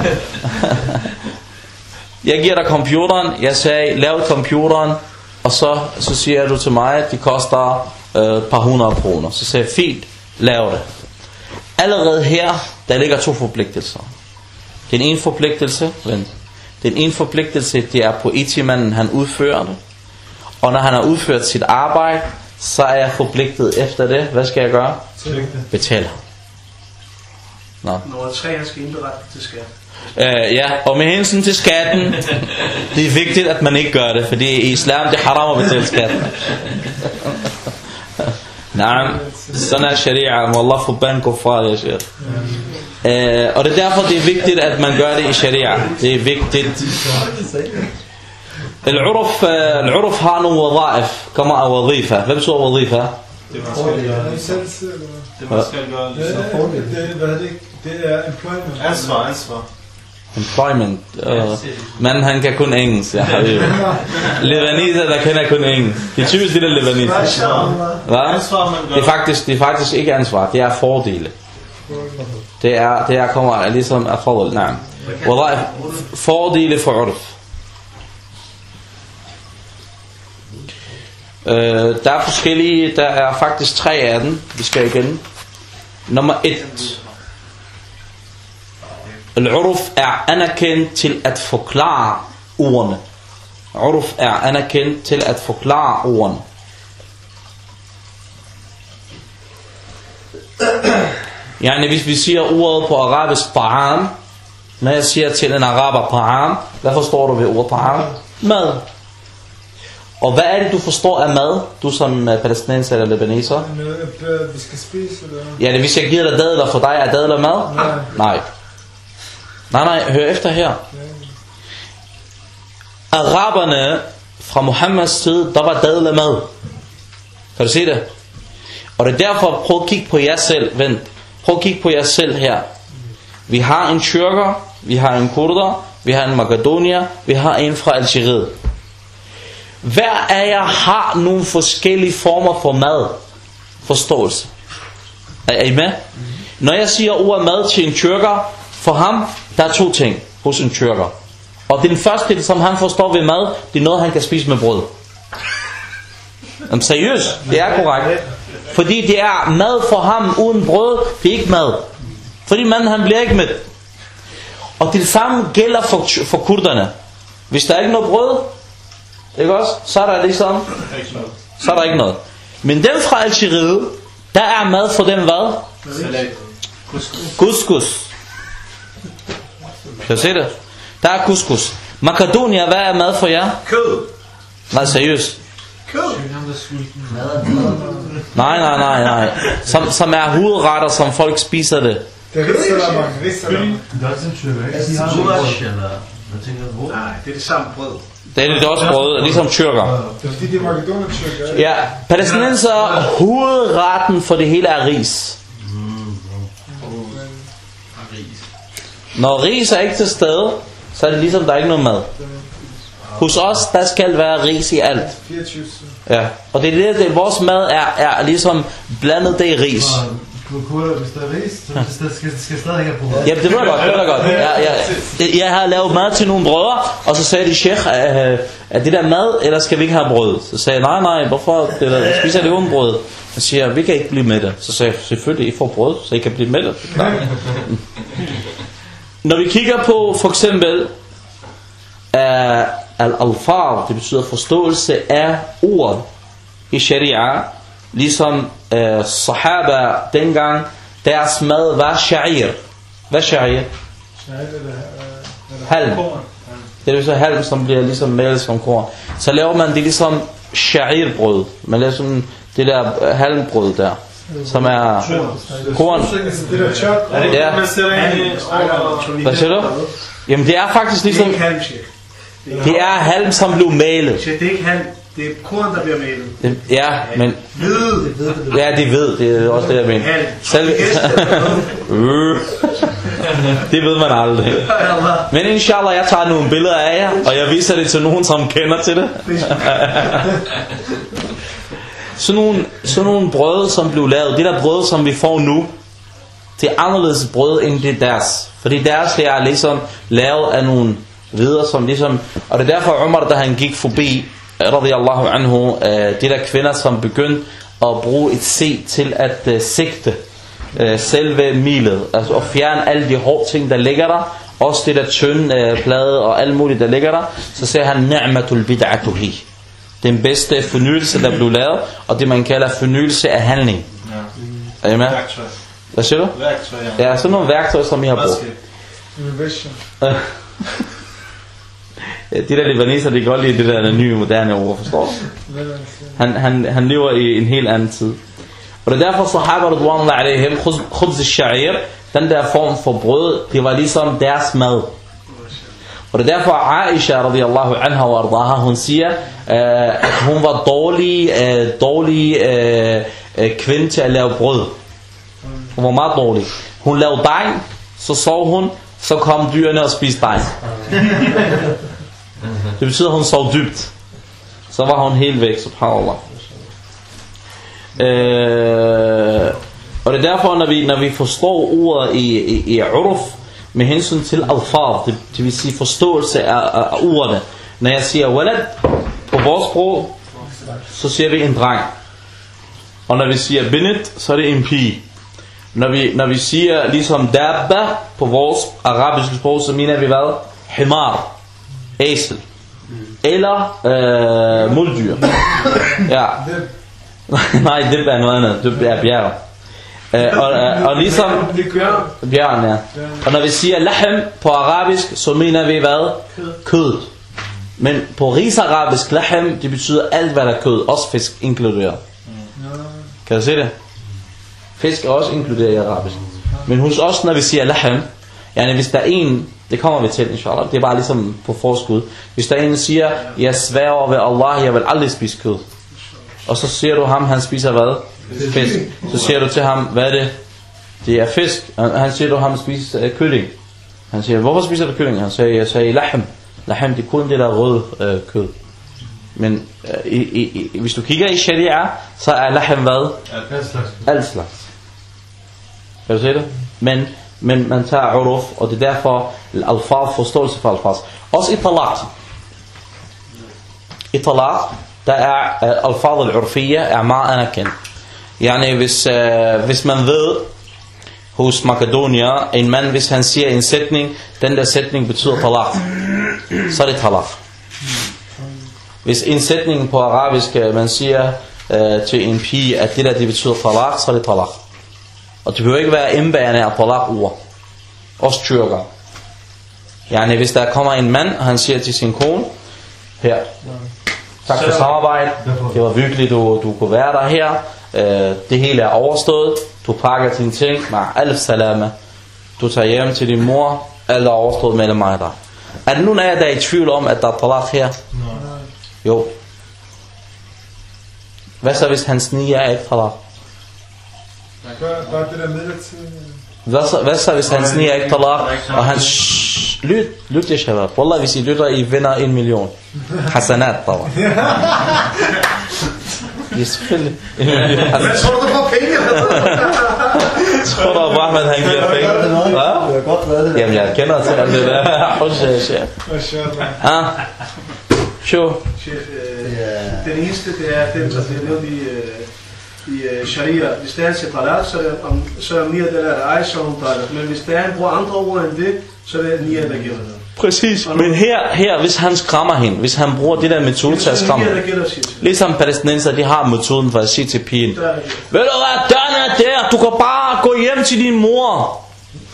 Jeg giver dig computeren, jeg sagde, lav computeren, og så siger du til mig, det koster par 100 kroner. Så sagde jeg, fint, lav det. Allerede her, der ligger 2 forpligtelser. Den ene forpligtelse, det er på IT-manden, han udfører det. Og når han har udført sit arbejde, så er jeg forpligtet efter det. Hvad skal jeg gøre? Betale. Nummer 3, han skal indberette til skat. Ja, og med hensyn til skatten, det er vigtigt, at man ikke gør det, fordi i islam, det er haram at betale skatten. Nej, sådan er sharia. Wallah forban kuffar, jeg siger. Og det er derfor, det er vigtigt, at man gør det i sharia. Det er vigtigt. Al-urf har nogle wadaif, kommer af wadifa. Hvad betyder wadifa? Det er employment. Ansvar. Employment. Men han kan kun engelsk, ja. Lebanese, der kender kun engelsk. Det er typisk det der lebanese. Det er faktisk ikke ansvar, det er fordele. Det er kommer ligesom af fordel. Nej. Fordele for urf. Der er forskellige, der er faktisk 3 af dem. Vi skal igen. Nummer 1. Al-urf er anerkendt til at forklare ordene. Urf er anerkendt til at forklare ordene. Yani hvis vi siger ordet på arabisk ta'am, når jeg siger til en araber ta'am, hvad forstår du ved ordet ta'am? Mad. Og hvad er det du forstår af mad? Du som palæstinenser eller libaneser? Vi skal spise eller? Ja, det hvis jeg giver dig dadler, for dig er dadler mad? Nej. Nej, hør efter her. Araberne fra Muhammeds tid, der var dadler mad. Kan du se det? Og det er derfor, prøv at kigge på jer selv. Vent. Prøv at kigge på jer selv her. Vi har en tyrker, vi har en kurder, vi har en Macedonia, vi har en fra Algeriet. Hver af jer har nogle forskellige former for mad. Forståelse. Er I med? Når jeg siger ordet mad til en tyrker, for ham, der er 2 ting hos en tyrker. Og den første, som han forstår ved mad, det er noget, han kan spise med brød. Jamen seriøst, det er korrekt. Fordi det er mad for ham uden brød, det er ikke mad. Fordi manden, han bliver ikke med. Og det samme gælder for kurderne. Hvis der er ikke noget brød, ikke også? Så er der ligesom, så er der ikke noget. Men dem fra Algeriet, der er mad for dem hvad? Couscous. Kan du se det? Der er couscous. Macedonia, hvad er mad for jer? Kød. Nej, seriøst. Kød. Nej. Som er hovedretter, som folk spiser det. Det er risalamang. Det er også en tyrker, ikke? De har gulasch, eller hvad tænker du? Nej, det er det samme brød. Det er det også brød, ligesom tyrker. Det er fordi, det er Makedonien-tyrker. Ja, palæstinenser, hovedretten for det hele er ris. Når ris er ikke til stede, så er det ligesom, der er ikke noget mad. Hos os, der skal være ris i alt. 24. Ja, og det er det, vores mad er ligesom blandet det i ris. Hvis der er ris, så skal stadig have brød. Ja, det ved jeg godt. Jeg har lavet mad til nogle brødre, og så sagde de, Sheikh, er det der mad, eller skal vi ikke have brød? Så sagde jeg, nej, hvorfor spiser det uden brød? Så siger jeg, vi kan ikke blive med det. Så sagde jeg, selvfølgelig, I får brød, så I kan blive med det. Når vi kigger på for eksempel al-alfar, det betyder forståelse af ordet i sharia, ligesom sahaba dengang, deres mad var sha'ir. Hvad er sha'ir? Halm. Det er så halm, som bliver ligesom malet som korn. Så laver man det ligesom sha'ir brød. Man laver sådan det der halmbrød der. som er korn. Ja. Hvad siger du? Jamen det er faktisk ligesom, det er halm, som blev malet. Det er ikke halm, det er korn, der bliver malet. Ja, men ja, de ved, det er også det jeg mener. Selv det ved man aldrig. Men inshallah, jeg tager nogle billeder af jer, og jeg viser det til nogen, som kender til det. Sådan nogle brød, som blev lavet, det der brød, som vi får nu, det er anderledes brød end det deres. Fordi deres det er ligesom lavet af nogle videre, som ligesom, og det er derfor Umar, da han gik forbi, radiyallahu anhu, de der kvinder, som begyndte at bruge et se til at sigte selve milet, altså at fjerne alle de hårde ting, der ligger der, også det der tynde plade og alt muligt, der ligger der, så siger han, ni'matul bid'atu hi. Den bedste fornyelse, der blev lavet, og det man kalder fornyelse af handling. Ja. Er I med? Værktøj. Hvad siger du? Værktøj, ja. Ja, sådan nogle værktøj, som I har brugt. Ja, de der libaneser, de kan godt lide det der nye, moderne ord, forstår du? Han lever i en helt anden tid. Og det er derfor, sahaba radwanallahu alaihim, khubz al-sha'ir, den der form for brød, det var ligesom deres mad. Og det er derfor Aisha radiyallahu anha wa ardaha, hun siger, at hun var dårlig kvinde til at lave brød. Hun var meget dårlig. Hun lavede dej, så sov hun, så kom dyrene og spiste dej. Det betyder, at hun sov dybt. Så var hun helt væk, subhanallah. Og det er derfor, når vi forstår ordet i urf, med hensyn til alfar, det vil sige forståelse af ordene. Når jeg siger walad på vores sprog, så siger vi en dreng. Og når vi siger binit, så er det en pige. Når vi siger ligesom dabba på vores arabiske sprog, så mener vi hvad? Himar, æsel. Eller muldyr. Ja. Nej, det er noget andet. Det er bjerg. Og ligesom bjørn, ja. Og når vi siger lahm på arabisk, så mener vi hvad? Kød. Men på rigsarabisk lahm, det betyder alt hvad der er kød, også fisk inkluderet. Kan du se det? Fisk er også inkluderet i arabisk. Men hos os, når vi siger lahm, yani hvis der er en, det kommer vi til inshallah, det er bare ligesom på forskud. Hvis der er en, der siger, jeg sværger ved Allah, jeg vil aldrig spise kød. Og så siger du ham, han spiser hvad? Fisk. Så siger du til ham, hvad er det? Det er fisk. Han siger du ham spiser kylling. Han siger, hvorfor spiser du kylling? Han siger, jeg siger lahm. Lahm, det er kun det der røde kød. Men hvis du kigger i sharia, så er lahm hvad? Alt slags. Kan du se det? Men man tager uruf, og det er derfor al-alfaz, forståelse for al-alfaz. Også i talaq. I talaq, der er al-alfaz al-urfiyya er meget anerkendt. Yani hvis man ved hos Makedonia, en mand, hvis han siger en sætning, den der sætning betyder talaq, så er det talaq. Hvis en sætning på arabisk, man siger til en pige, at det der det betyder talaq, så er det talaq. Og det behøver ikke være indbærende af talaq-ord. Også tyrker. Yani hvis der kommer en mand, og han siger til sin kone, her, tak for samarbejde, det var virkelig, du kunne være der her, det hele er overstået, du pakker dine ting, med alf salama, du tager hjem til din mor, alt er overstået mellem mig der. Er der nogen af jer, der er i tvivl om, at der er talaq her? Jo. Hvad så hvis han sniger af et talaq? Hvad så hvis han sniger ikke talaq, og han lyt jeg shabab. Wallah, hvis I lytter, I vinder 1 million hasanat, talaq. Ja, selvfølgelig. Hvad tror du får penge? Tror du, at Ahmed han giver penge? Hvad? Jamen, jeg kender til det der. Hos chef. Show. Den eneste, det er dem, der bliver nævnt i sharia. Hvis det er en separat, så er Nia, der er Aisha, hun taler. Men hvis der er en bruger andre ord end det, så er det Nia, der gælder det. Præcis, men her hvis han skræmmer hende, hvis han bruger det der metode til at skræmme hende, ligesom palæstinenser, de har metoden for at sige til pigen, ved du hvad, døren er der, du kan bare gå hjem til din mor.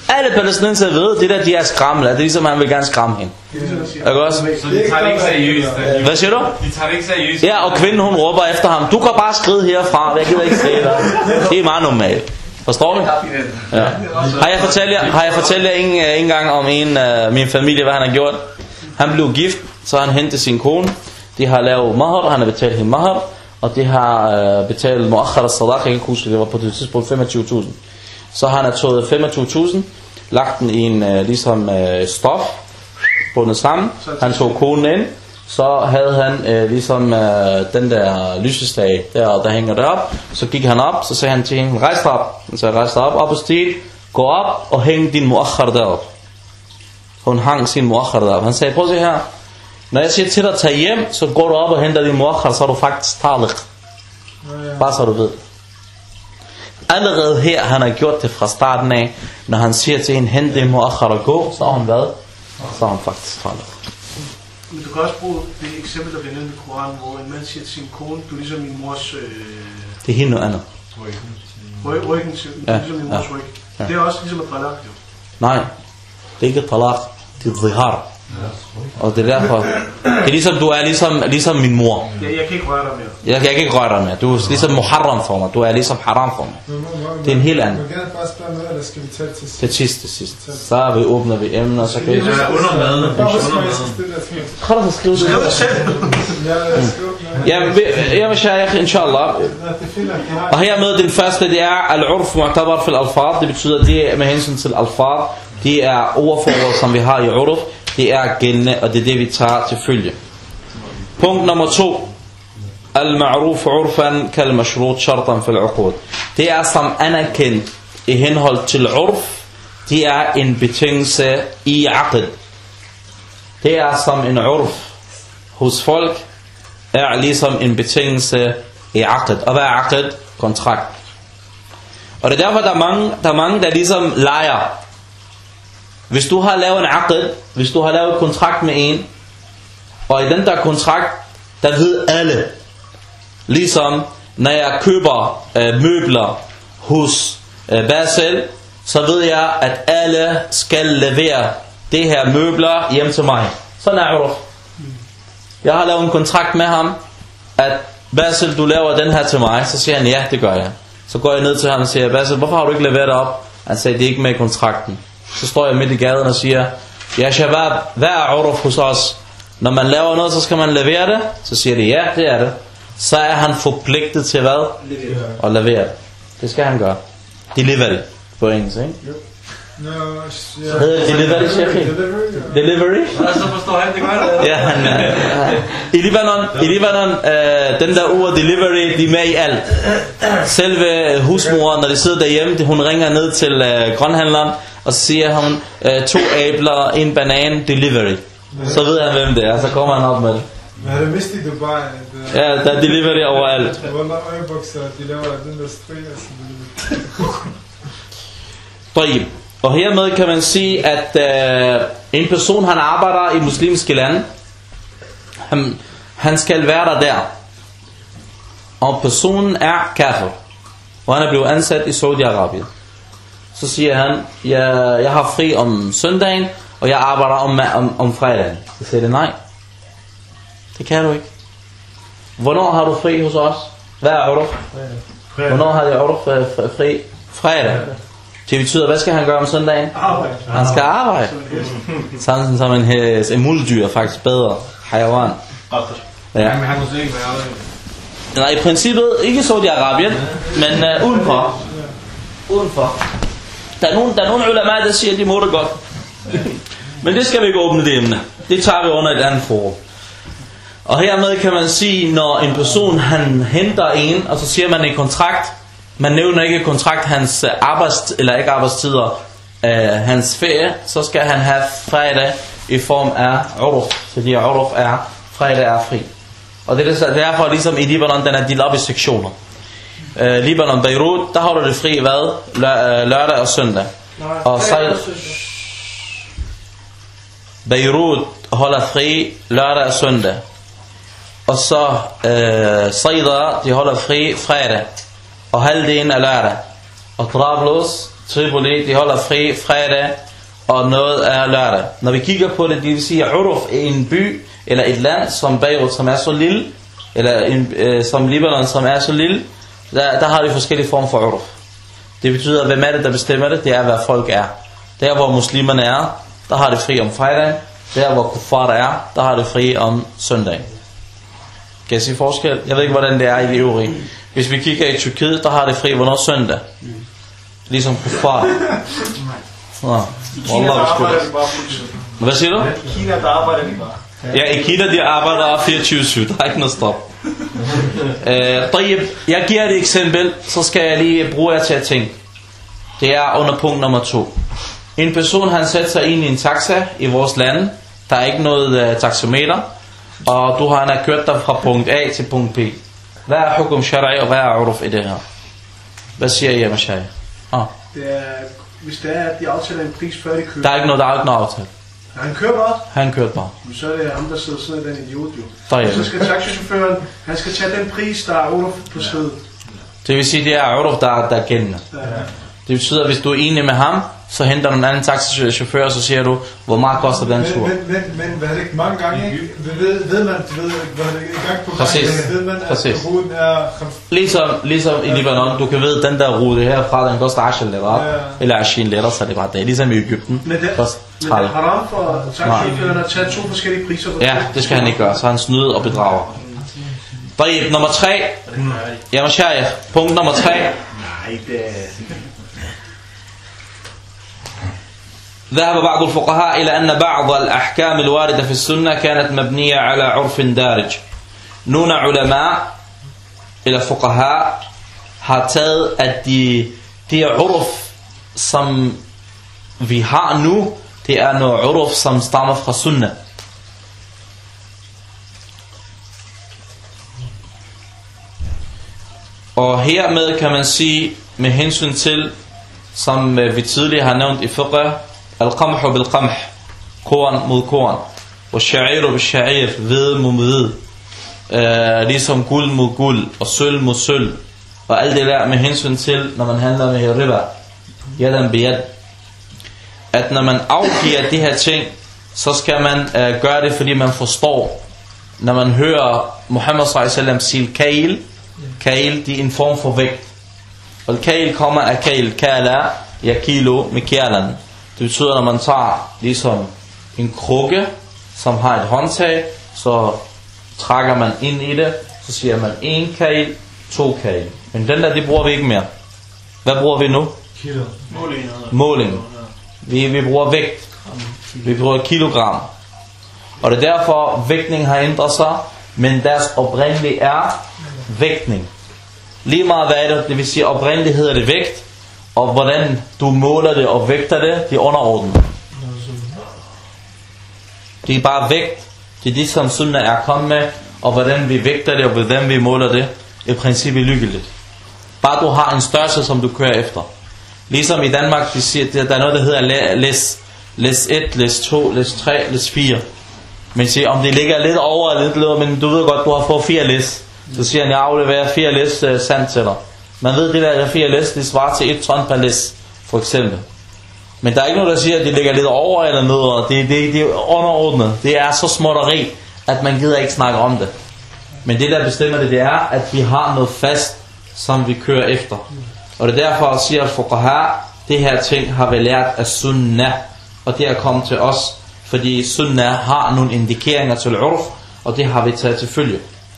Alle palæstinenser ved, det der de er skræmmende. Det er ligesom, han vil gerne skræmme hende. Ikke også? Så de tager det ikke seriøst. Hvad siger du? De tager det ikke seriøst. Ja, og kvinden hun råber efter ham. Du kan bare skride herfra, jeg gider ikke se dig. Det er meget normalt. Forstår du? Ja. Har jeg fortalt jer ikke engang om min familie, hvad han har gjort? Han blev gift, så han hentede sin kone. De har lavet mahar, han har betalt hende mahar. Og de har betalt muakhar al-sadaq, jeg kan ikke huske, det var på det tidspunkt 25.000. Så han har taget 25.000, lagt den i en ligesom stof, bundet sammen. Han tog konen ind, så havde han ligesom den der lysestage, der hænger derop. Så gik han op, så sagde han til hende, rejs dig op. Så jeg rejste op på stil, gå op og hæng din muakhar derop. Hun hang sin muakhar derop. Han sagde, prøv at se her. Når jeg siger til dig, tag hjem, så går du op og henter din muakhar, så er du faktisk taliq. Bare så du ved. Allerede her, han har gjort det fra starten af. Når han siger til hende, hent din muakhar og gå, så har han hvad? Så har han faktisk taliq. Men du kan også bruge det eksempel, der bliver nævnt i Koranen, hvor en mand siger til sin kone, du er ligesom min mors... Det er helt noget andet. Ryggen til, du er ligesom min mors ryg. Ja. Det er også ligesom et talaq, jo. Nej, det er ikke talaq, det er zihar. Og det er derfor, det er ligesom, du er ligesom min mor. Jeg kan ikke røre dig mere. Jeg kan ikke røre dig mere. Du er ligesom muharram for mig. Du er ligesom haram for mig. Det er en helt anden. Jeg vil gerne bare spørge med, eller skal vi tage til sidst? Til sidst. Så åbner vi emner, så kan vi... Ja, under maden. Kan du skrive det? Ja, men shaykh, inshallah. Og hermed den første, det er al-urf mu'tabar fil al-fad. Det betyder, det er med hensyn til al-fad. Det er ordforråd, som vi har i urf. Det er gældende, og det er det, vi tager til følge. Punkt nummer 2. Al-ma'ruf urfan kal-mashrut shartan fil uqud. Det er som anerkendt i henhold til urf. Det er en betingelse i aqd. Det er som en urf hos folk, er ligesom en betingelse i aqd. Og hvad er aqd? Kontrakt. Og det er derfor, der er mange, der ligesom leger. Hvis du har lavet en aqd, hvis du har lavet kontrakt med en, og i den der kontrakt, der ved alle, ligesom når jeg køber møbler hos Basel, så ved jeg, at alle skal levere det her møbler hjem til mig. Sådan er urf. Jeg har lavet en kontrakt med ham, at Basel, du laver den her til mig. Så siger han, ja, det gør jeg. Så går jeg ned til ham og siger, Basel, hvorfor har du ikke leveret det op? Han sagde, det er ikke med i kontrakten. Så står jeg midt i gaden og siger, ja shabab, hvad er urf hos os? Når man laver noget, så skal man levere det. Så siger de, ja, det er det. Så er han forpligtet til hvad? At levere det. Det skal han gøre. Delivery på engelsk, ikke? Hedder delivery, chef? Delivery? Så forstår han, det gør det. Ja, I Libanon, den der ord delivery, de er med i alt. Selve husmoren, når de sidder derhjemme, hun ringer ned til grønhandleren, og så siger hun, 2 æbler, 1 banan, delivery. Så ved han, hvem det er, så kommer han op med det. Men har du mistet i Dubai? Ja, der er delivery overalt. Wallah, Airboxer, de laver den der طيب. Og hermed kan man sige, at en person, han arbejder i muslimske lande, han skal være der. Og personen er kafir, og han er blevet ansat i Saudi-Arabien. Så siger han, jeg har fri om søndagen, og jeg arbejder om fredagen. Så siger det, nej, det kan du ikke. Hvornår har du fri hos os? Hvad er urf? Hvornår har jeg urf fri? Fredag. Det betyder, hvad skal han gøre om søndagen? Arbejde. Han skal arbejde. Sådan som en muldyr, faktisk bedre. Hayawan. Ja. Men han kunne slet ikke være det. Nej, i princippet ikke Saudi-Arabien, men udenfor. Udenfor. Der er nogle ulama, der siger, at de må det godt. Men det skal vi ikke åbne det emne. Det tager vi under et andet forum. Og hermed kan man sige, når en person han henter en, og så siger man i kontrakt, man nævner ikke i kontrakt hans eller ikke arbejdstider, hans ferie, så skal han have fredag i form af urf. Fordi urf er, fredag er fri. Og det er derfor ligesom i Libanon, den er delt op i sektioner. Libanon, Beirut, der holder det fri hvad? Lørdag og søndag. Og Beirut holder fri lørdag og søndag. Og så Saida, de holder fri fredag. Og halvdelen er lørdag. Og Trablus, Tripoli, de holder fri fredag og noget er lørdag. Når vi kigger på det, det vil sige, at Uruf er en by eller et land som Beirut, som er så lille, eller som Libanon, som er så lille, der har de forskellige former for Uruf. Det betyder, hvem er det, der bestemmer det? Det er, hvad folk er. Der, hvor muslimerne er, der har det fri om fredagen. Der, hvor kuffar der har det fri om søndagen. Kan jeg sige forskel? Jeg ved ikke, hvordan det er i det øvrige. Hvis vi kigger i Tyrkiet, der har det fri, hvornår søndag? Ligesom kuffar. Hvad siger du? I Kina, der arbejder de bare. Ja, i Kina, de arbejder 24/7. Der er ikke noget stop. Jeg giver et eksempel, så skal jeg lige bruge jer til at tænke. Det er under punkt nummer 2. En person, han sætter sig ind i en taxa i vores land. Der er ikke noget taxameter. Og han har kørt dig fra punkt A til punkt B. Hvad er hukum shara'i, og hvad er uruf i det her? Hvad siger I, Mashaya? Det er, hvis det er, at de aftaler en pris før de køber. Der er ikke noget aftale. Han kører bare? Han kørte bare. Men så er det ham, der sidder sådan den idiot jo. Og så skal taxichaufføren, han skal tage den pris, der er uruf på stedet. Det vil sige, det er uruf, der er gældende. Ja. Det betyder, at hvis du er enig med ham, så henter du en anden taxichauffør, og så siger du, hvor meget koster den tur. Men hvad er det ikke mange gange, ikke? Ved man, hvad er det i gang på gange? Ved man, at ruten er... Ligesom i Libanon, du kan vide, den der rute herfra, den koster 10 liter, eller 10 liter, så det er bare det. Ligesom i Egypten. Men det er haram for taxichaufføren at tage 2 forskellige priser. Ja, det skal han ikke gøre, så han snyder og bedrager. Nummer 3. Ja, Mashaya, punkt nummer 3. Nej, det ذهب بعض الفقهاء إلى أن بعض الأحكام الواردة في السنة كانت مبنية على عرف دارج. Nogle علماء eller fuqaha har taget, at det uruf, som vi har nu, det er noget uruf, som stammer fra sunnah. Og hermed kan man sige, med hensyn til, som vi tidligere har nævnt i fiqh, al-qamh bil-qamh, korn mod korn, og sha'ir bil-sha'ir, hvede mod hvede, ligesom guld mod guld, og sølv mod sølv, og alt det der med hensyn til, når man handler med riba, yadan biyad, at når man afgiver de her ting, så skal man gøre det, fordi man forstår, når man hører Muhammad sallallahu alaihi wasallam sige kail, det er en form for vægt. Og kail kommer af kail, kala, ja kilo med kjalan. Det betyder, når man tager ligesom en krukke, som har et håndtag, så trækker man ind i det, så siger man 1 kail, 2 kail. Men den der, det bruger vi ikke mere. Hvad bruger vi nu? Kilo. Måling. Vi bruger vægt. Vi bruger kilogram. Og det er derfor, vægtning har ændret sig, men deres oprindelige er vægtning. Lige meget hvad er det, det vil sige oprindeligt hedder det vægt, og hvordan du måler det og vægter det, det er underordnet. Det er bare vægt. Det er det, som sunnah er kommet med, og hvordan vi vægter det, og hvordan vi måler det, i princippet ligegyldigt. Bare du har en størrelse, som du kører efter. Ligesom i Danmark, de siger, der er noget, der hedder læs 1, læs 2, læs 3, læs 4. Men siger, om det ligger lidt over eller lidt lidt, men du ved godt, du har fået 4 læs. Så siger han, jeg afleverer 4 læs sand til dig. Man ved, det der 4 læs, det svarer til 1 ton per læs, for eksempel. Men der er ikke noget, der siger, at det ligger lidt over eller noget. Det er underordnet. Det er så småtteri, at man gider ikke snakke om det. Men det, der bestemmer det, det er, at vi har noget fast, som vi kører efter. Og det er derfor, siger fuqaha, det her ting har vi lært af sunnah. Og det er kommet til os, fordi sunnah har nogle indikeringer til urf, og det har vi taget til følge.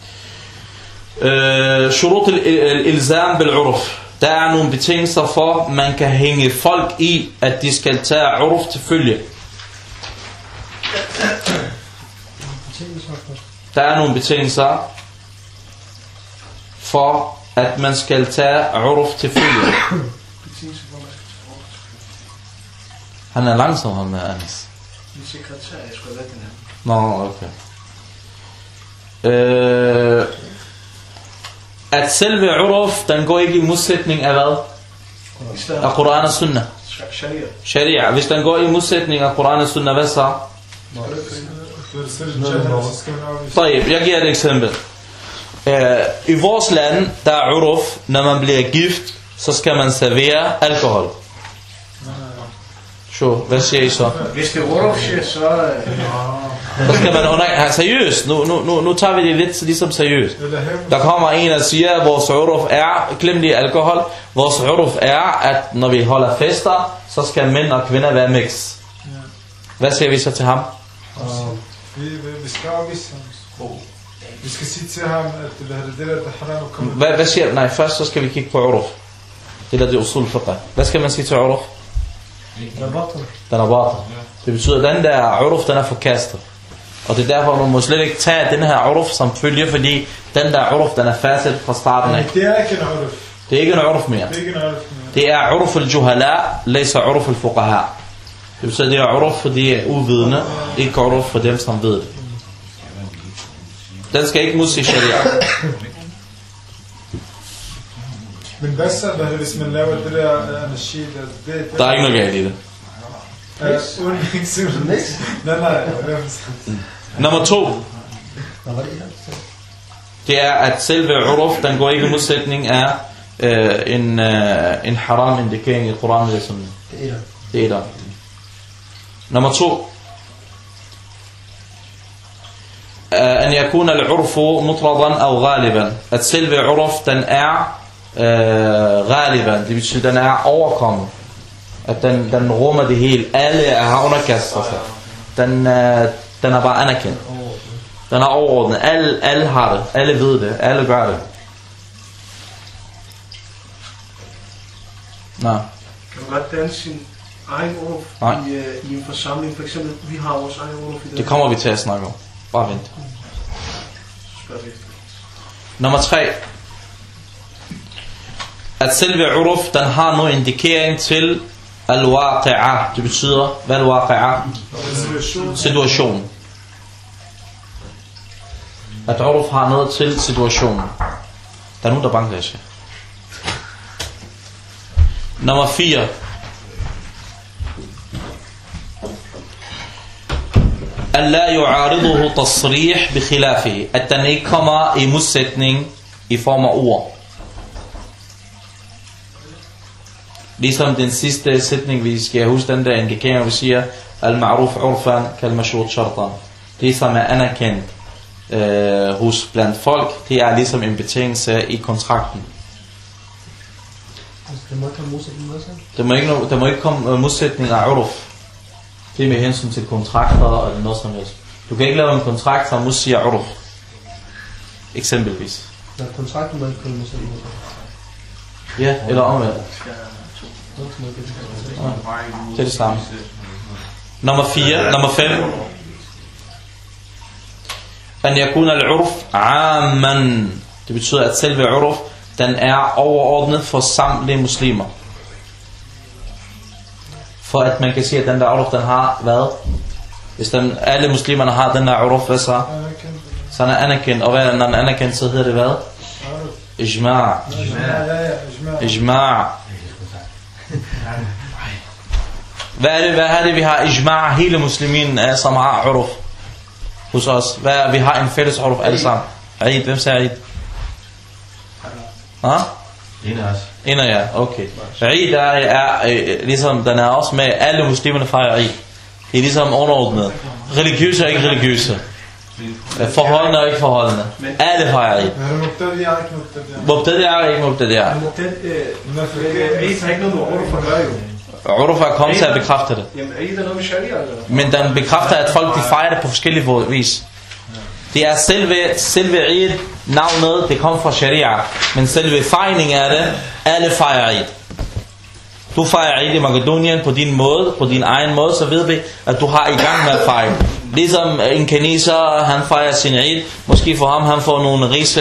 Shurut al-ilzam bil-urf. Der er nogle betingelser for, man kan hænge folk i, at de skal tage urf til følge. Der er nogle betingelser for, at man skal tage urf til følge. Han er langsom, ham med Anis. Min sekretær, jeg skulle have været den her. Nå, okay. At selve urf, den går ikke i modsætning af hvad? Af Quran og Sunnah. Sharia. Hvis den går i modsætning af Quran og Sunnah, hvad så? Jeg giver et eksempel. I vores land, der er urf, når man bliver gift, så skal man servere alkohol. Så, hvad siger I så? Hvis det er urufshit, så... Så skal man under... Seriøst, nu tager vi det lidt ligesom seriøst. Der kommer en og siger, at vores uruf er, glem lige alkohol, vores uruf er, at når vi holder fester, så skal mænd og kvinder være mix. Hvad siger vi så til ham? Vi skal afvise ham. Vi skal sige til ham, at det der haram kommer... Hvad siger du? Nej, først så skal vi kigge på uruf. Det er det usul fiqh. Hvad skal man sige til uruf? Den er batil. Det betyder, at den der uruf, den er forkastet. Og det er derfor, man må slet ikke tage den her uruf som følge, fordi den der uruf, den er fasid fra starten af. Det er ikke en uruf. Det er ikke en uruf mere. Det er uruf al-juhala, læser uruf al-fuqaha. Det betyder, det er uruf for de uvidende, ikke uruf for dem, som ved det. Den skal ikke musse i sharia. Men hvad så, hvis man laver det der energi, der er ikke noget galt i det. Nummer 2. Det er, at selve uruf, den går ikke i modsætning af en haram indikering i Koran eller sådan. Det er der. Nummer 2. أن يكون العرف مطردا أو غالبا. At selve uruf, den er غالبا. Det betyder, den er overkommet. At den rummer det hele. Alle har underkastet sig. Den er bare anerkendt. Den er overordnet. Alle har det. Alle ved det. Alle gør det. Nå. Kan du godt danse sin egen uruf i en forsamling? For eksempel, vi har vores egen uruf i det. Det kommer vi til at snakke om. Bare vent. Nummer 3. At selve uruf, den har noget indikering til al-waqi'ah. Det betyder, hvad al-waqi'ah? Situation. At uruf har noget til situationen. Der er nogen, der banker sig. Nummer 4. At la yu'ariduhu tasrih bi khilafihi. At den ikke kommer i modsætning i form af ord. Ligesom den sidste sætning, vi skal huske den der indikering, vi siger, al-ma'ruf urfan kal-mashrut shartan. Det som er anerkendt hos blandt folk, det er ligesom en betingelse i kontrakten. Der må ikke komme modsætning af uruf. Det er med hensyn til kontrakter eller noget som helst. Du kan ikke lave en kontrakt, som måske siger uruf. Eksempelvis. Når kontrakten må ikke komme modsætning. Ja, eller omvendt. Det er det samme. Nummer 4, nummer 5. An yakuna al-urf 'amman. Det betyder, at selve urf, den er overordnet for samtlige muslimer. For at man kan sige, at den der urf, den har hvad? Hvis alle muslimerne har den der urf, hvad så? Så den er anerkendt. Og når den er anerkendt, så hedder det hvad? Ijma'. Ijma'. Hvad er det vi har ijma' hele muslimen, som har uruf hos os? Vi har en fælles uruf alle sammen. Eid, hvem siger Eid? En af jer, okay. Eid er ligesom, den er også med, alle muslimerne fejrer Eid. Det er ligesom underordnet. Religiøse og ikke religiøse. Forholdende og ikke forholdende. Alle fejrer Eid. Mubtadi er ikke Mubtadi er. Eid har ikke noget med uruf at gøre jo. Uruf er kommet til at bekræfte det. Jamen Eid er noget med sharia eller? Men den bekræfter, at folk de fejrer det på forskellige vis. Det er selve Eid, navnet, det kommer fra sharia. Men selve fejringen af det, alle fejrer Eid. Du fejrer Eid i Makedonien på din måde, på din egen måde, så ved vi, at du har i gang med at fejre. Ligesom en kineser, han fejrer sin Eid. Måske for ham, han får nogle ris...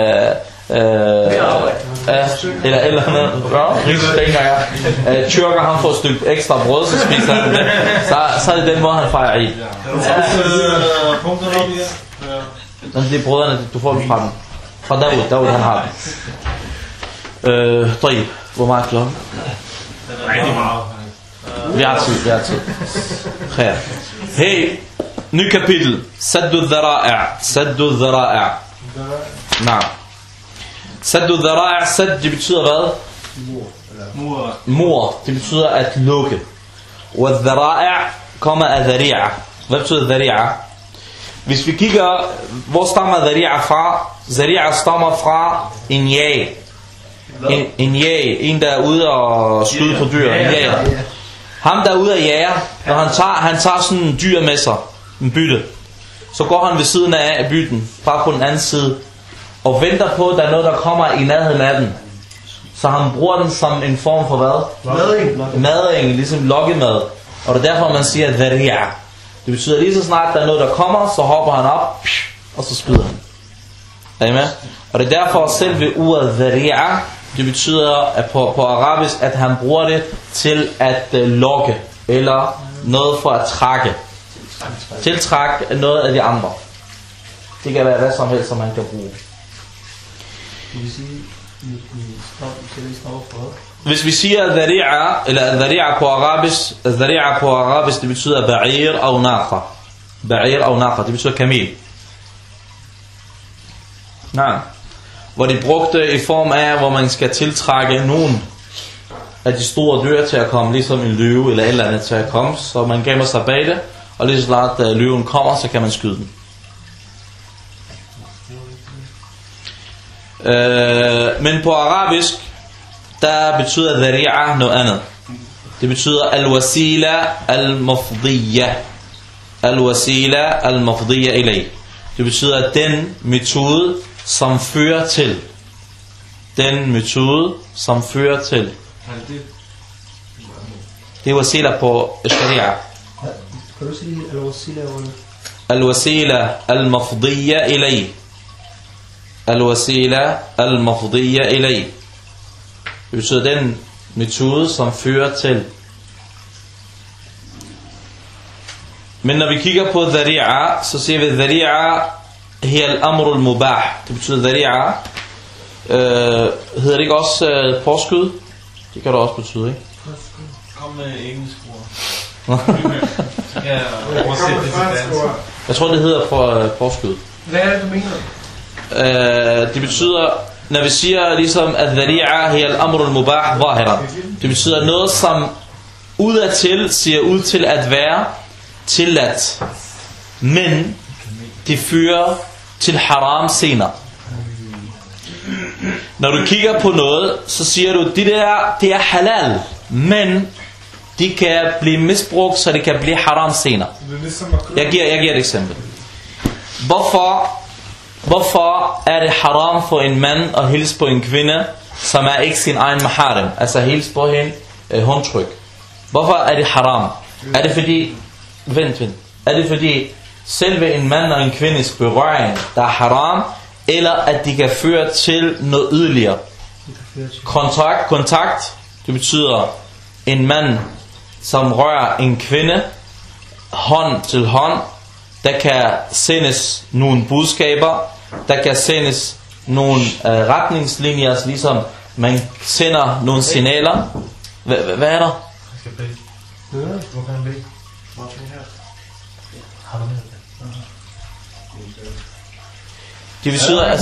eller noget. Risstænger, ja. Tyrker, han får et stykke ekstra brød, så spiser han det. Så er det den måde, han fejrer Eid. Det er brødrene, du får dem fra dem. Fra David, han har dem. طيب, hvor meget klokken? Rigtig meget. Vi har tid. Khair. Hey, ny kapitel. Saddu dhara'a. Nej. Saddu dhara'a, sad, det betyder hvad? Mur. Det betyder at lukke. والذرائع kommer af dhari'a. Hvad betyder dhari'a? Hvis vi kigger, hvor stammer dhari'a fra? Dhari'a stammer fra en jag. En jag, en der er ude og skyde på dyr. En jager. Ham der er ude og jager, når han tager sådan en dyr med sig, en bytte, så går han ved siden af bytten, bare på den anden side, og venter på, at der er noget, der kommer i nærheden af den. Så han bruger den som en form for hvad? Mading, ligesom lokkemad. Og det er derfor, man siger dhari'a. Det betyder lige så snart, der er noget, der kommer, så hopper han op, og så skyder han. Er I med? Og det er derfor, selve ordet dhari'a, det betyder at på arabisk, at han bruger det til at lokke, eller noget for at trække. Tiltrække noget af de andre. Det kan være hvad som helst, som man kan bruge. Hvis vi siger dhari'a, eller dhari'a på arabisk, det betyder ba'ir og naqa. Ba'ir og naqa, det betyder kamel. Nej. Hvor de brugte i form af, hvor man skal tiltrække nogen af de store dyr til at komme, ligesom en løve eller et eller andet til at komme, så man gemmer sig bag det, og lige så snart løven kommer, så kan man skyde den. Men på arabisk, der betyder dhari'a noget andet. Det betyder al-wasila al-mafdiyya. Al-wasila al-mafdiyya ilay. Det betyder den metode, som fører til. Den metode, som fører til. Det er wasila på sharia. Kan du sige al-wasila? Al-wasila al-mafdiyya ilay. Al-wasila al-mafdiyya ilay. Det betyder den metode, som fører til. Men når vi kigger på dhari'a, så ser vi dhari'a hiya al-amru al-mubah. Det betyder dhari'a. Hedder det ikke også påskud? Det kan det også betyde, ikke? Kom med engelsk ord. Ja, oversæt det til dansk. Jeg tror det hedder påskud. Hvad er det, du mener? Det betyder, når vi siger ligesom at dhari'a hiya al-amru al-mubah zahira. Det betyder noget, som udadtil ser ud til at være tilladt, men det fører til haram senere. Når du kigger på noget, så siger du, det er halal, men de kan blive misbrugt, så det kan blive haram senere. Jeg giver et eksempel. Hvorfor er det haram for en mand at hilse på en kvinde, som er ikke sin egen maharim? Altså hilse på hende håndtryk. Hvorfor er det haram? Er det fordi er det fordi selve en mand og en kvindes berøring, der er haram, eller at de kan føre til noget yderligere? Kontakt, det betyder en mand, som rører en kvinde, hånd til hånd, der kan sendes nogle budskaber, der kan sendes nogle retningslinjer, ligesom man sender nogle signaler. Hvad er der? Hvor kan han blive? Det betyder, at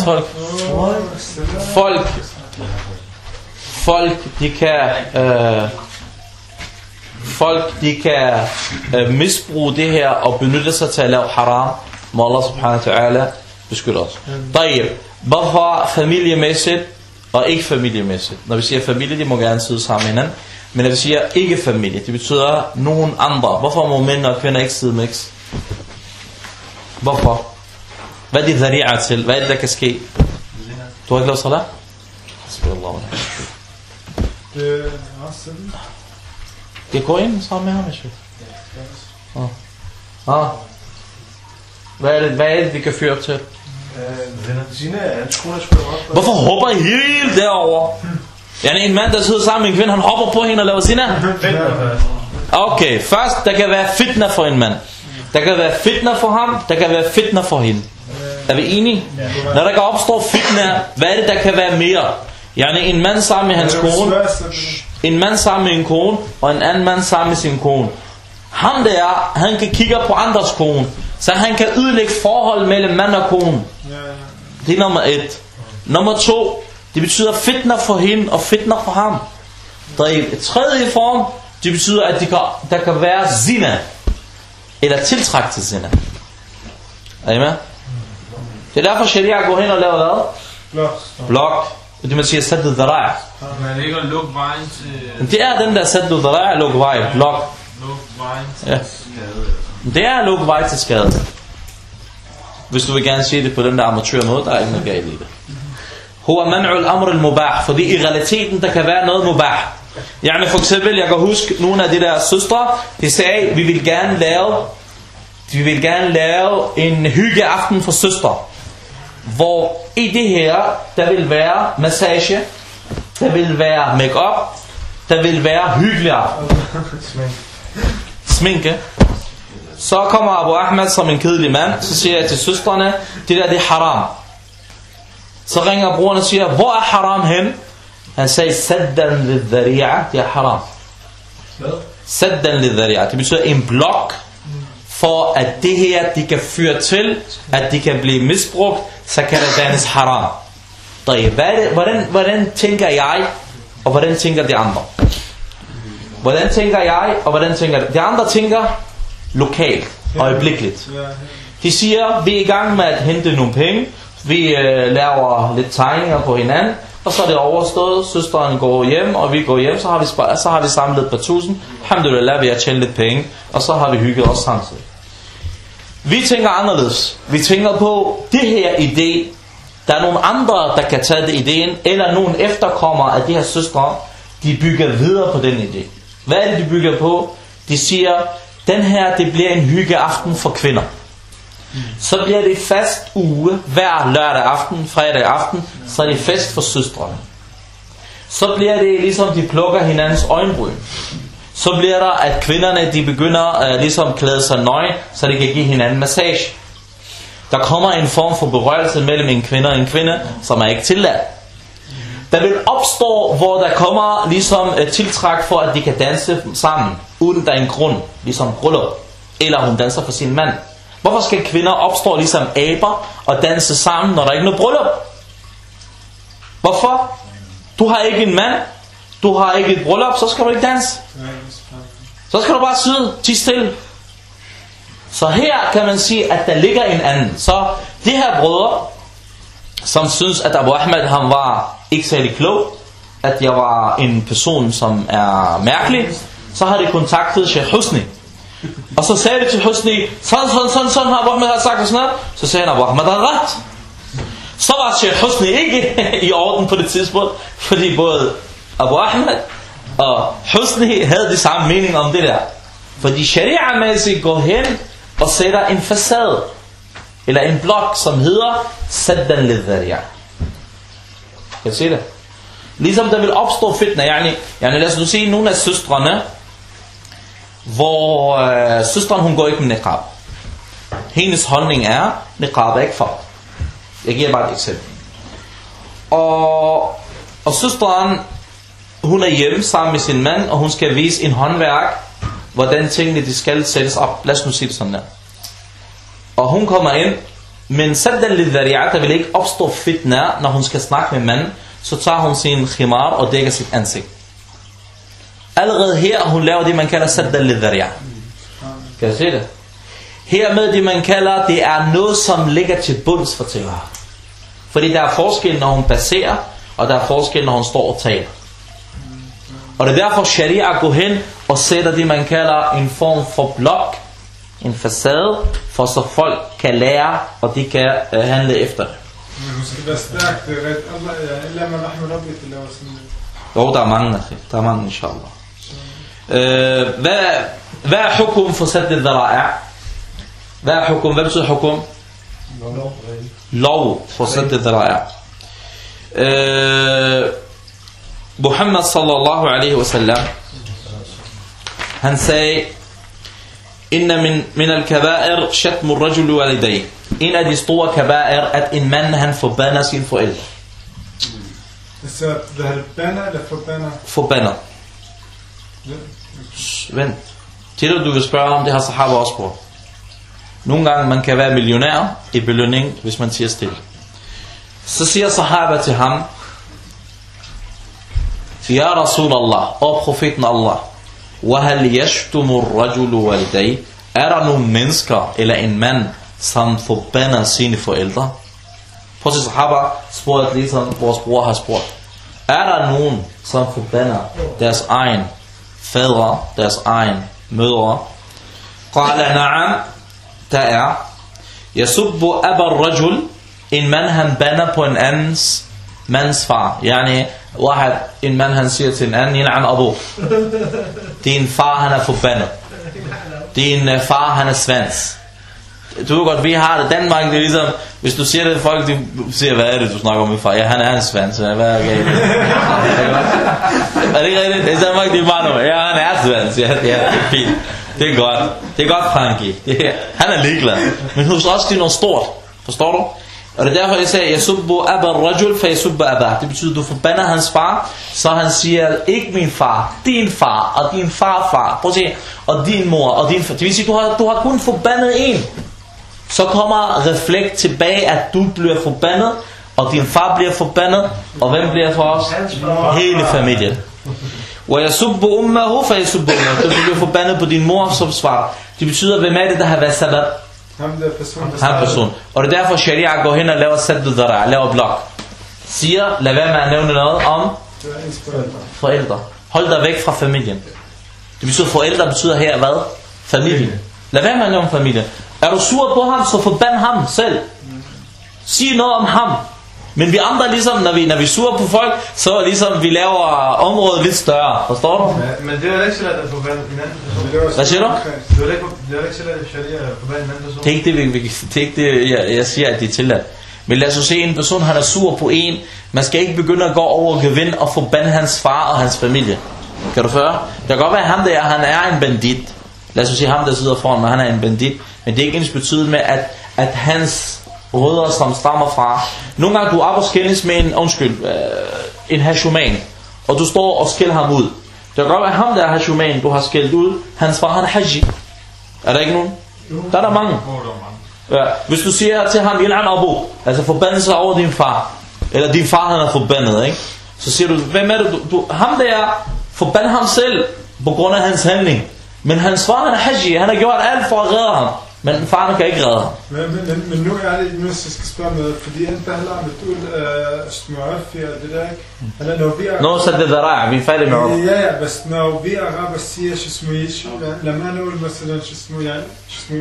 folk de kan misbruge det her og benytte sig til at lave haram. Må Allah subhanahu wa ta'ala beskytte os. Hvorfor familiemæssigt og ikke familiemæssigt? Når vi siger familie, de må gerne sidde sammen med hinanden. Men når vi siger ikke familie, det betyder nogen andre. Hvorfor må mænd og kvinder ikke sidde mix? Hvorfor? Hvad er det dhari'a til? Hvad er det, der kan ske? Du har ikke lavet salat? Det går ind sammen med ham, Hvad er det, vi kan føre op til? Hvorfor hopper I helt derovre? En mand, der sidder sammen med en kvinde, han hopper på hende og laver zina? Okay, først, der kan være fitna for en mand. Der kan være fitna for ham, der kan være fitna for hende. Er vi enige? Når der kan opstå fitna, hvad er det, der kan være mere? En mand sammen med hans kone, en mand sammen med en kone, og en anden mand sammen med sin kone. Ham der, han kan kigge på andres kone, så han kan ødelægge forhold mellem mand og kone. Det er nummer 1. Nummer 2, det betyder fitna for hende og fitna for ham. Der er et tredje form, Det betyder, at der kan være zina, eller tiltræk til zina. Er I med? Det er derfor, sharia går hen og laver hvad? Blok. Det man siger, saddu dhara'a. Man ikke at lukke vejen til... Det er den der saddu dhara'a, lukke vej, blok. Lukke vejen til skade. Det er at lukke vej til skade. Hvis du vil gerne sige det på den der amatørmåde, der er ikke noget galt i det. Huwa man'ul amr al-mubah. Fordi i realiteten, der kan være noget mubah. Yani for eksempel, jeg kan huske nogle af de der søstre, de sagde, vi vil gerne lave en hyggeaften for søstre. Hvor i det her, der vil være massage, der vil være make-up, der vil være hyggelig aften. Sminke. Så kommer Abu Ahmed som en kedelig mand, så siger jeg til søstrene, det er haram. Så ringer broren og siger, hvor er haram hen? Han sagde, saddan lidhari'a, det er haram. Saddan lidhari'a, det betyder en blok, for at det her, de kan føre til, at de kan blive misbrugt, så kan det dannes haram. Hvordan tænker jeg, og hvordan tænker de andre? Hvordan tænker jeg, og hvordan tænker de andre? Tænker lokalt, øjeblikkeligt. De siger, vi er i gang med at hente nogle penge, vi laver lidt tegninger på hinanden, og så er det overstået, søsteren går hjem, og vi går hjem, så har vi samlet et par tusind, alhamdulillah, vi har tjent lidt penge, og så har vi hygget os samtidig. Vi tænker anderledes. Vi tænker på, det her idé, der er nogle andre, der kan tage det ideen, eller nogle efterkommere af de her søstre, de bygger videre på den idé. Hvad er det, de bygger på? De siger, den her, det bliver en hyggeaften for kvinder. Så bliver det fast uge, hver lørdag aften, fredag aften, så er det fest for søstrene. Så bliver det ligesom, de plukker hinandens øjenbryn. Så bliver der, at kvinderne, de begynder ligesom klæde sig nøje, så de kan give hinanden massage. Der kommer en form for berørelse mellem en kvinde og en kvinde, som er ikke tilladt. Der vil opstå, hvor der kommer ligesom tiltræk for, at de kan danse sammen, uden der er en grund, ligesom bryllup, eller hun danser for sin mand. Hvorfor skal kvinder opstå ligesom aber og danse sammen, når der ikke er noget bryllup? Hvorfor? Du har ikke en mand, du har ikke et bryllup, så skal du ikke danse. Så skal du bare sidde, tige stille. Så her kan man sige, at der ligger en anden. Så de her brødre, som synes, at Abu Ahmed han var ikke særlig klog, at jeg var en person, som er mærkelig, så har de kontaktet Sheikh Husni. Og så sagde de til Husni, sådan har Abu Ahmed sagt og sådan noget. Så sagde han, Abu Ahmed har ret. Så var Sheikh Husni ikke i orden på det tidspunkt, fordi både Abu Ahmed og Husni havde de samme mening om det der. Fordi sharia-mæssigt går hen og sætter en facade, eller en blok, som hedder saddan lidhari'a. Kan du se det? Ligesom der vil opstå fitna, yani lad os nu sige nogle af søstrene, hvor søsteren hun går ikke med niqab. Hendes holdning er, niqab er ikke for. Jeg giver bare et eksempel. Og søsteren, hun er hjemme sammen med sin mand, og hun skal vise en håndværk, hvordan tingene de skal sættes op. Lad os nu sige det sådan der. Og hun kommer ind, men saddan lidhari'a, der vil ikke opstå fitna, når hun skal snakke med manden, så tager hun sin khimar og dækker sit ansigt. Allerede her, hun laver det, man kalder saddan lidhari'a. Kan du se det? Hermed det, man kalder, det er noget, som ligger til bunds for tingene. Fordi der er forskel, når hun baserer, og der er forskel, når hun står og taler. Og det er derfor, sharia går hen og sætter det, man kalder en form for blok, en facade, for så folk kan lære, og de kan handle efter det. Men det skal være stærkt, det er ret. Allah man rahmer rabbi til at lave sådan. Jo, der er mange, der er mange, inshallah. Hvad er hukum for saddi dhara'a? Hvad er hukum? Hvad betyder hukum? Lov for saddi dhara'a. Muhammad sallallahu alaihi wasallam, han sagde, inna min al-kaba'ir shatmu ar-rajuli walidayhi. En af de store kaba'ir, at en mand han forbander sine forældre. Så det er bander eller forbander? Forbander. Vent. Til du vil spørge om, det har sahaba også på. Nogle gange man kan være millionær i belønning, hvis man siger stille. Så siger sahaba til ham, Ya Rasulallah, og profeten Allah, وَهَلْ يَشْتُمُ الرَّجُلُ وَالْدَيْ. Er der nogle mennesker, eller en mand, som forbander sine forældre? Prøv at se, sahaba spurgte ligesom vores bror har spurgt. Er der nogen, som forbander deres egen fædre, deres egen mødre? قال نعم. Der er. يَسُبُّ أَبَا الرَّجُلِ. En mand han bander på en andens mands far. Yani, en mand han siger til en anden, يَلْعَنْ أَبُوك. Din far han er forbandet. Din far han er svans. Du ved godt, vi har det. Danmark, det er ligesom, hvis du siger det til folk, de siger, hvad er det, du snakker om min far? Ja, han er en svans. Hvad er galt? Er det ikke rigtigt? I Danmark, det er bare noget. Ja, han er svans. Ja, det er fint. Det er godt. Det er godt, Frankie. Han er ligeglad. Men hos os, det er noget stort. Forstår du? Og det er derfor, jeg sagde, Yasubbu Aba Rajul, fa Yasubbu Aba. Det betyder, du forbander hans far, så han siger, ikke min far, din far, og din farfar. Prøv at se, og din mor, og din far. Det vil sige, du har kun forbandet en. Så kommer reflekt tilbage, at du bliver forbandet, og din far bliver forbandet, og hvem bliver for os? Hele familien. Og Yasubbu Ummahu, fa Yasubbu Ummahu. Du bliver forbandet på din mor, som svar. Det betyder, hvem er det, der har været sabab? Han person. Og det er derfor sharia går hen og laver saddu dhara', laver blok. Siger, lad være med at nævne noget om forældre. Hold dig væk fra familien. Det betyder, forældre betyder her hvad? Familien. Lad være med at nævne familien. Er du sur på ham, så forband ham selv. Sig noget om ham. Men vi andre ligesom, når vi er sur på folk, så ligesom vi laver området lidt større. Forstår du? Men det er ikke så let at forbande en anden person. Hvad siger du? Det er ikke så let at sharia at forbande en anden person. Det er ikke det, jeg siger, at det er tilladt. Men lad os se, en person, han er sur på en. Man skal ikke begynde at gå over gevind og forbande hans far og hans familie. Kan du føre? Det kan godt være, at ham der, han er en bandit. Lad os sige, ham der sidder foran mig, han er en bandit. Men det er ikke ens betydende med, at hans rødder, som stammer fra. Nogle gange du er op og skældes med en hashuman, og du står og skælder ham ud. Det kan godt være, ham der er hashuman, du har skældt ud. Hans far, han er haji. Er der ikke nogen? Der er der mange. Ja. Hvis du siger til ham, Yal'an Abu, altså forbandelse over din far, eller din far han er forbandet, ikke? Så siger du, hvem er det? Ham der, forbander ham selv på grund af hans handling. Men hans far han er haji, han har gjort alt for at redde ham. Men faren kan ikke redde ham. Men nu er det, nu skal spørge med, fordi enten handler om at smørfjer, det der ikke? Eller når vi er... Nå, så det der vi er færdige med op. Ja, بس når vi araber siger, لما نقول مثلا شسمو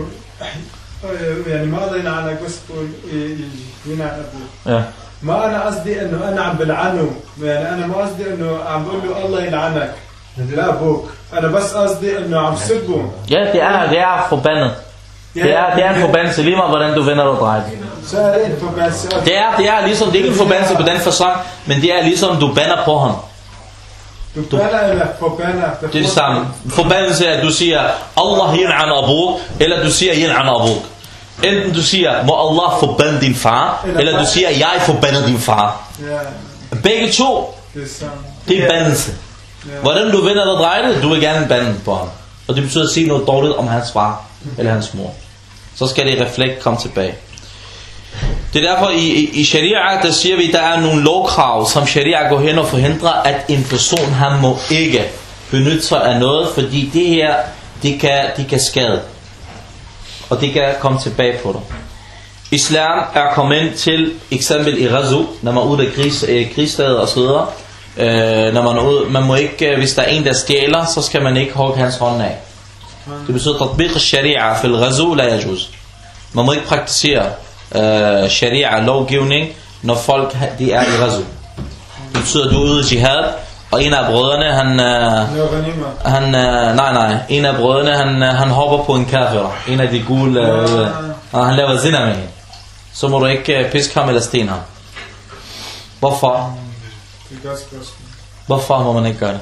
يعني ما ضينا عنك بس تقول يجينا عن أبوه. ما أنا قصدي إنه أنا عم بلعنه، يعني أنا ما قصدي إنه عم بقول له الله يلعنك لا أبوك، أنا بس قصدي إنه عم سبه. Ja, det er forbandet. Det er en forbandelse, lige meget hvordan du vender og drejer. Så er det en forbandelse. Det er ligesom, det er ikke en forbandelse på den fasong, men det er ligesom, du bander på ham. Du bander eller forbander? Det er det samme. Forbandelse er, at du siger, Allah yal'an abuk, eller du siger, yal'an abuk. Enten du siger, må Allah forbande din far, eller du siger, jeg forbander din far. Begge to, det er bandelse. Hvordan du vender og drejer det, du vil gerne bande på ham. Og det betyder at sige noget dårligt om hans far eller hans mor. Så skal det reflekt komme tilbage. Det er derfor i sharia, der siger vi, der er nogle lovkrav, som sharia går hen og forhindrer, at en person, han må ikke benytte sig af noget, fordi det her, det kan skade. Og det kan komme tilbage på dig. Islam er kommet ind til eksempel i Ghazu, når man er ude af krigsstedet og så videre. Når man er ude, man må ikke, hvis der er en der stjæler, så skal man ikke hugge hans hånd af. Det betyder tatbiq al-sharia fil ghazu la yajuz. Man må ikke praktisere sharia lovgivning, når folk de er i ghazu. Det betyder at du er ude i jihad, og en af brødrene en af brødrene han hopper på en kafir, en af de gule, han laver zina med hende. Så må du ikke piske ham eller sten ham. Hvorfor? Hvorfor må man ikke gøre det?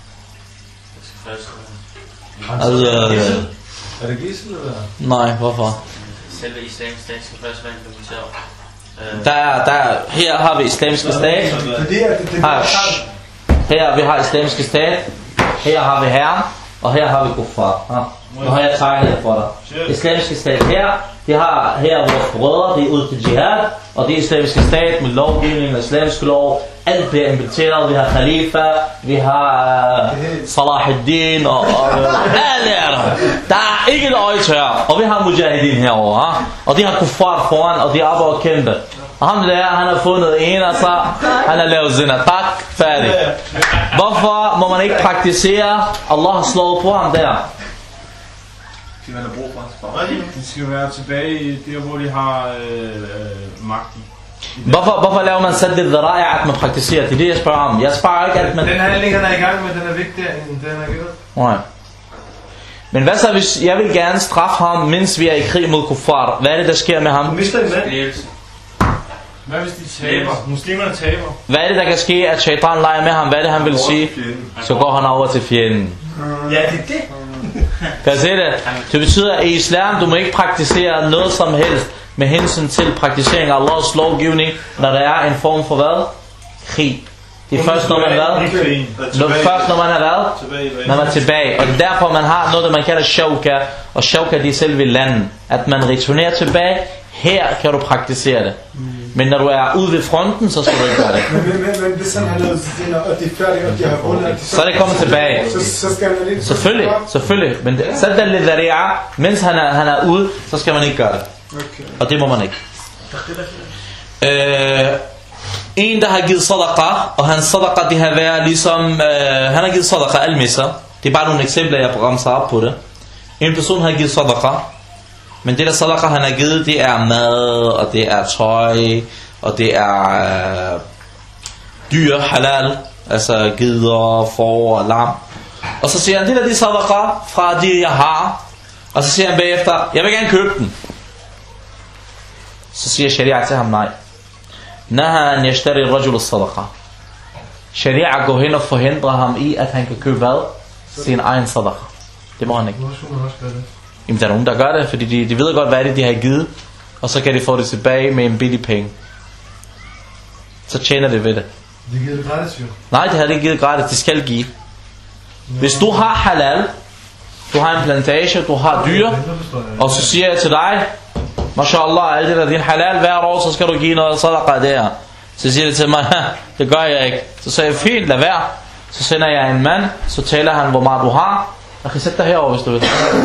Altså, er det gidsel eller? Nej, hvorfor? Selve islamisk stat skal først være implementeret. Her har vi islamiske stat. Her vi har islamiske stat. Her har vi herren. Og her har vi kuffar. Nu har jeg tegnet for dig. Islamiske stat her. Her er vores brødre, de er ude til jihad. Og det islamiske stat med lovgivning og islamiske lov. Alt bliver implementeret. Vi har Khalifa, vi har Salah ad-Din, og alle er der. Der er ikke et øje tør. Og vi har Mujahideen herovre. Og de har kuffar foran, og de er oppe og kæmpe. Og ham der, han har fundet en, og så han har lavet zina. Tak, færdig. Hvorfor må man ikke praktisere? Allah har slået på ham der. De skal være tilbage i der, hvor de har magten. Hvorfor laver man selv det dhara'i, at man praktiserer? Det er det, jeg spørger om. Jeg spørger ikke, at man... Den handling, han er i gang med, den er vigtigere, end den er gjort. Nej. Men hvad så, hvis jeg vil gerne straffe ham, mens vi er i krig mod kuffar? Hvad er det, der sker med ham? Mister en mand. Hvad hvis de taber? Muslimerne taber. Hvad er det, der kan ske, at shaitan leger med ham? Hvad er det, han vil sige? Så går han over til fjenden. Ja, det er det. Kan I se det? Det betyder, at i islam, du må ikke praktisere noget som helst med hensyn til praktisering af Allahs lovgivning, når der er en form for hvad? Krig. Det er først, når man er hvad? Først, når man er hvad? Når man er tilbage. Og det er derfor, man har noget, man kalder shawka. Og shawka, det er selve landet. At man returnerer tilbage. Her kan du praktisere det. Men når du er ude ved fronten, så skal du ikke gøre det. Men hvis han har lavet zina, og de er færdige, og de har vundet, så er det kommet tilbage. Så skal man ikke... Selvfølgelig. Men selv den lidt dhari'a, mens han er ude, så skal man ikke gøre det. Okay. Og det må man ikke. En, der har givet sadaqa, og hans sadaqa, det har været ligesom... han har givet sadaqa al-misa. Det er bare nogle eksempler, jeg ramser op på det. En person har givet sadaqa, men det der sadaqa, han har givet, det er mad, og det er tøj, og det er dyr, halal, altså geder, får og lam. Og så siger han, det er de sadaqa fra de, jeg har. Og så siger han bagefter, jeg vil gerne købe den. Så siger sharia til ham, nej. Naha an yashtari rajul as-sadaqa. Sharia går hen og forhindrer ham i, at han kan købe hvad? Sin egen sadaqa. Det må han ikke. Jamen der er nogen, der gør det, fordi de ved godt, hvad det de har givet, og så kan de få det tilbage med en billig penge. Så tjener det ved det. De giver det gratis jo. Nej, det har de givet gratis, de skal give. Hvis du har halal, du har en plantage, du har dyr, og så siger jeg til dig, mashallah, alt det der din halal, hver år, så skal du give noget sadaqa der. Så siger det til mig, det gør jeg ikke. Så siger jeg, fint, lad være. Så sender jeg en mand, så tæller han, hvor meget du har. Jeg kan sætte dig herovre, hvis du vil.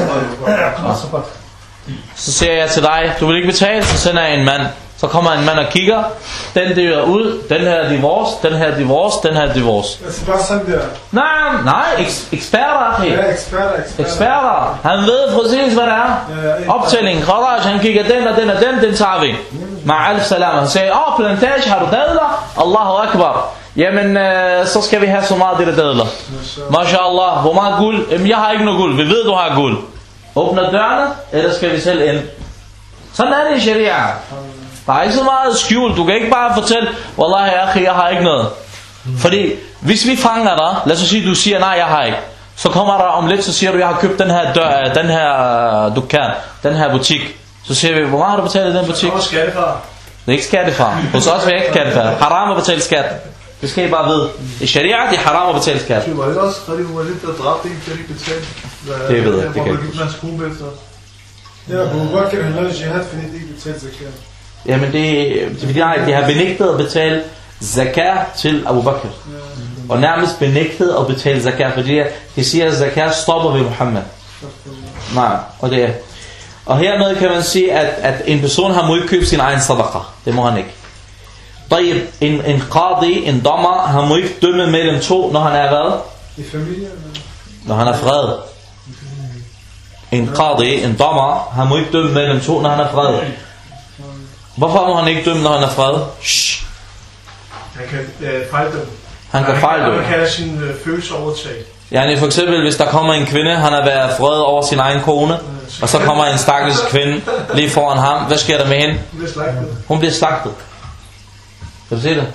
Så siger jeg til dig, du vil ikke betale, så sender jeg en mand. Så kommer en mand og kigger. Den der ud, den her er divorce, den her er divorce, den her er divorce. Altså bare sådan der. Nej, eksperter. Ja, eksperter. Han ved præcis, hvad det er. Optælling, kharaj, han kigger den og den og den tager vi. Ma'alf salam. Han siger, plantage, har du dadler? Allahu akbar. Jamen, så skal vi have så meget det der dadler. Mashallah, hvor meget guld? Jamen, jeg har ikke noget guld. Vi ved, du har guld. Åbner dørene, eller skal vi selv ind? Sådan er det i sharia. Der er ikke så meget skjult. Du kan ikke bare fortælle, wallahi, jeg har ikke noget. Fordi, hvis vi fanger dig, lad os sige, du siger, nej, jeg har ikke. Så kommer der om lidt, så siger du, jeg har købt den her dukkan, den her butik. Så siger vi, hvor meget har du betalt i den butik? Det er skattefar. Det er ikke skattefar. Hos os er ikke skattefar. Haram at betale skat. Det skal I bare vide. I sharia, det er haram at betale skat. Det var ikke også Khalid Walid, der dræbte en, der ikke betalte. Det ved jeg, det kan jeg ikke. Hans kone efter. Ja, Abu Bakr, han lavede jihad, fordi det ikke betalte zakat. Jamen de har benægtet at betale zakat til Abu Bakr. Og nærmest benægtet at betale zakat, fordi de siger, at zakat stopper ved Muhammad. Nej, og det er. Og hermed kan man sige, at en person har må ikke købe sin egen sadaqa. Det må han ikke. En qadi, en dommer, han må ikke dømme mellem to, når han er hvad? I familie? Når han er fred. En qadi, en dommer, han må ikke dømme mellem to, når han er fred. Hvorfor må han ikke dømme, når han er fred? Shh. Han kan fejldømme. Han kan fejldømme. Han kan have sin følelse overtag. Ja, for eksempel, hvis der kommer en kvinde, han har været fred over sin egen kone, og så kommer en stakkels kvinde lige foran ham. Hvad sker der med hende? Hun bliver slagtet. Kan du se det?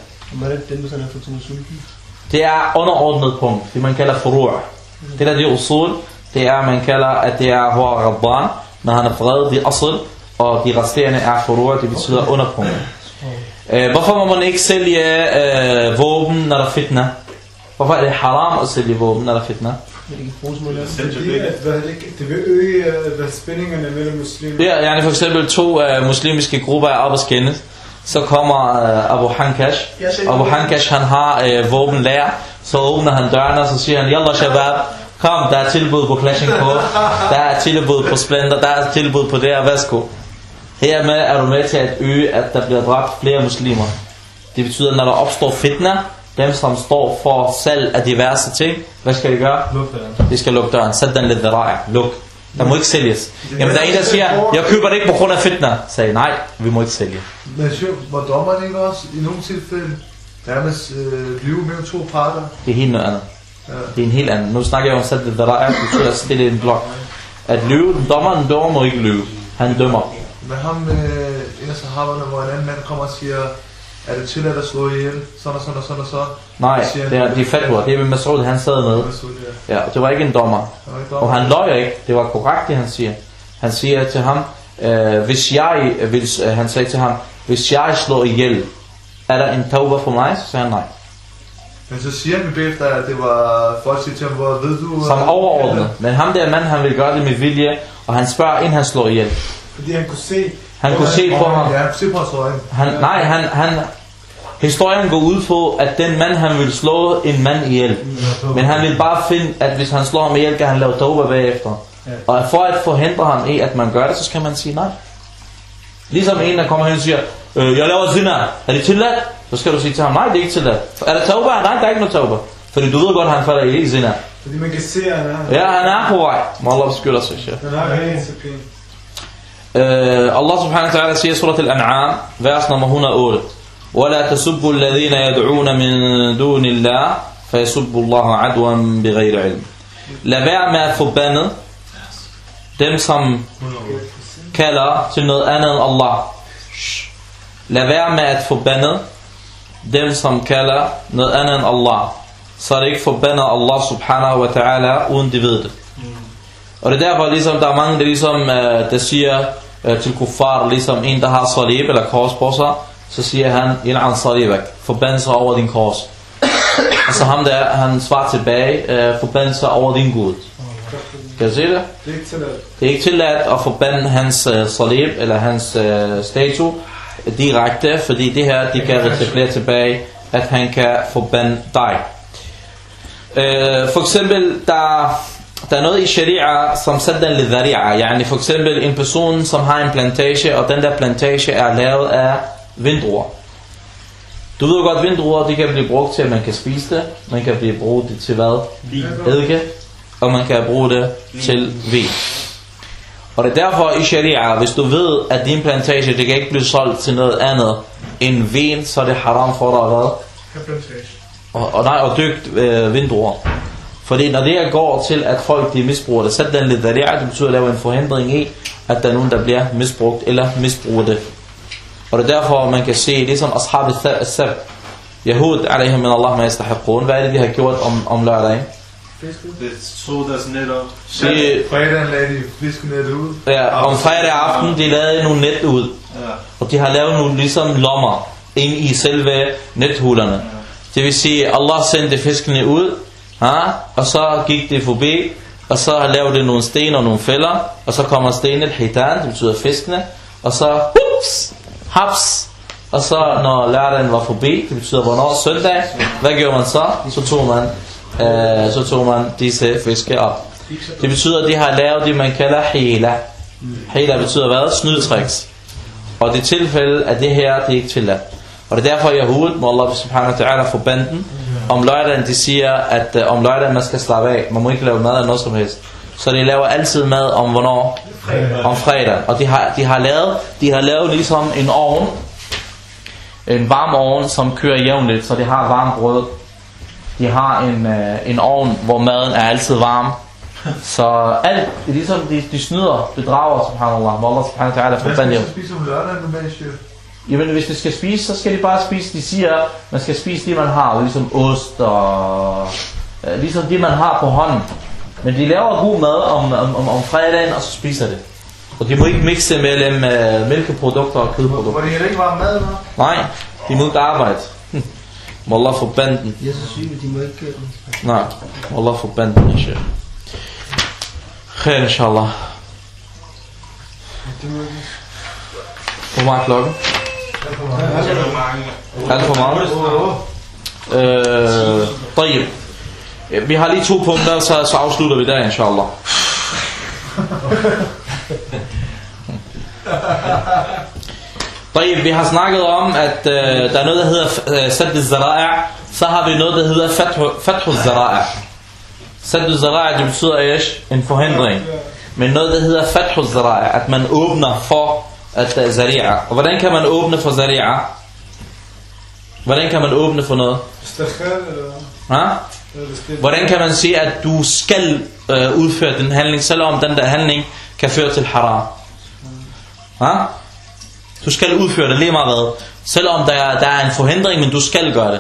Det er underordnet punkt, det man kalder furu'. Det der, det er usul, det er, man kalder, at det er huwa rabban, når han er fred, det er asl, og de resterende er furu', det betyder underpunkt. Hvorfor må man ikke sælge våben, når der er fitna? Hvorfor er det haram at sælge våben, når der er fitna? Det vil øge spændingerne mellem muslimer. Ja, for eksempel to muslimske grupper er op og skændes. Så kommer Abu Hankash. Abu Hankash, han har våbenlager. Så åbner han dørene, og så siger han, Yalla shabab, kom, der er tilbud på Kalashnikov, der er tilbud på Splendor, der er tilbud på det her, værsgo. Hermed er du med til at øge, at der bliver dræbt flere muslimer. Det betyder, at når der opstår fitna, dem som står for salg af diverse ting, hvad skal de gøre? De skal lukke døren. Sæt den lidt deraja. Luk. Der må ikke sælges. Jamen der er en, der siger, jeg køber det ikke på grund af fitna. Sagde nej, vi må ikke sælge. Men var dommeren ikke også i nogle tilfælde nærmest lyve mellem to parter? Det er helt noget andet. Ja. Det er en helt anden. Nu snakker jeg om sæt lidt deraja, det betyder at stille en blok. At lyve, dommeren må ikke lyve. Han dømmer. Men ham, en af sahaberne, hvor en anden mand kommer og siger, er det tilladt at slå ihjel, sådan og så? Nej, det er fatwa. Det er med Mas'ud, han sad med. Ja, det var ikke en dommer. Og han løj ikke. Det var korrekt, det han siger. Han siger til ham, han sagde til ham, hvis jeg slår ihjel, er der en tauba for mig? Så sagde han nej. Men så siger han bagefter, at det var folk siger til ham, hvor ved du... Som overordnet. Men ham der mand, han ville gøre det med vilje, og han spørger, inden han slår ihjel. Fordi han kunne se... Han kunne se på ham. Ja, han kunne se på hans øjne. Historien går ud på, at den mand, han ville slå en mand ihjel. Men han ville bare finde, at hvis han slår ham ihjel, kan han lave tauba bagefter. Og for at forhindre ham i, at man gør det, så skal man sige nej. Ligesom en, der kommer hen og siger, jeg laver zina. Er det tilladt? Så skal du sige til ham, nej, det er ikke tilladt. Er der tauba? Nej, der er ikke noget tauba. Fordi du ved godt, at han falder i zina. Fordi man kan se, at han er... Ja, han er på vej. Må Allah beskytte sig, chef. Han er helt så pæn. Allah subhanahu wa ta'ala siger i surat al-An'am, vers nummer 108. وَلَا تَسُبُّوا الَّذِينَ يَدْعُونَ مِن دُونِ اللَّهِ فَيَسُبُّوا اللَّهَ عَدْوًا بِغَيْرِ عِلْمٍ. Lad være med at forbande dem, som kalder til noget andet end Allah. Lad være med at forbande dem, som kalder noget andet end Allah. Så det ikke forbander Allah subhanahu wa ta'ala, uden de ved det. Og det er derfor, ligesom, der er mange, der, ligesom, der siger til kuffar, ligesom en, der har salib eller kors på sig, så siger han, Il'an salibak, forband sig over din kors. Og så ham der, han svarer tilbage, forband sig over din Gud. Kan du se det? Det er ikke tilladt at forbande hans salib eller hans statue direkte, fordi det her, de kan retablerer tilbage, at han kan forbande dig. For eksempel, der er noget i sharia, som sætter den lidt dhari'a. Yani for eksempel en person, som har en plantage, og den der plantage er lavet af vindruer. Du ved godt, vindruer, de kan blive brugt til, at man kan spise det. Man kan blive brugt det til hvad? Eddike. Og man kan bruge det til vin. Og det er derfor i sharia, hvis du ved, at din plantage, det kan ikke blive solgt til noget andet end vin, så er det haram for dig hvad? Og dygt vindruer. Fordi når det her går til, at folk de misbruger det, så den lidt dhari'a, det betyder at lave en forhindring i, at der er nogen, der bliver misbrugt eller misbruger det. Og det er derfor, man kan se, ligesom ashab al-sab, Yahud, alaihim min Allah ma yastahiqun, hvad er det, de har gjort om lørdagen? Det tog deres net op. Fredagen lagde de fiskenet ud. Ja, om fredag aften, de lavede nogle net ud. Ja. Og de har lavet nogle ligesom lommer ind i selve nethullerne. Ja. Det vil sige, Allah sendte fiskene ud, og så gik det forbi, og så lavede det nogle sten og nogle fælder, og så kommer stenet hitan, det betyder fiskene, og så haps, og så når lørdagen var forbi, det betyder hvornår? Søndag. Hvad gjorde man så? Så tog man disse fiske op. Det betyder at de har lavet det man kalder hila. Hila betyder hvad? Snydtricks. Og det tilfælde at det her, det er ikke tilladt. Og det er derfor Yahud, må Allah subhanahu wa ta'ala forbandt den. Om lørdagen, de siger at om lørdagen man skal slappe af, man må ikke lave mad eller noget som helst. Så de laver altid mad om hvornår? Om fredag. Og de har lavet ligesom en ovn, en varm ovn, som kører jævnligt, så de har varmt brød. De har en ovn, hvor maden er altid varm. Så alt, ligesom de snyder, bedrager, subhanallah, må Allah subhanahu wa ta'ala forbandt. Hvad skal spise om lørdagen, chef? Jamen hvis de skal spise, så skal de bare spise. De siger, man skal spise det man har, ligesom ost og ligesom det man har på hånden. Men de laver god mad om fredagen, og så spiser det. Og de må ikke mixe mellem mælkeprodukter og kødprodukter. Hvor det ikke var mad, hva'? Nej, de må ikke arbejde. Må Allah forbande den. De er så syge, de må ikke... Nej, må Allah forbande den, inshallah. Khair, inshallah. Hvor meget klokken? Alt for meget? طيب. Vi har lige 2 punkter, så afslutter vi der, inshallah. طيب, vi har snakket om, at der er noget, der hedder Sadd al-Zara'a. Så har vi noget, der hedder Fathu al-Zara'a. Sadd al-Zara'a, det betyder en forhindring. Men noget, der hedder Fathu al-Zara'a, at man åbner for at Zari'a. Og hvordan kan man åbne for Zari'a? Hvordan kan man åbne for noget? Hvordan kan man sige, at du skal udføre den handling, selvom den der handling kan føre til haram? Du skal udføre det lige meget hvad. Selvom der er en forhindring, men du skal gøre det.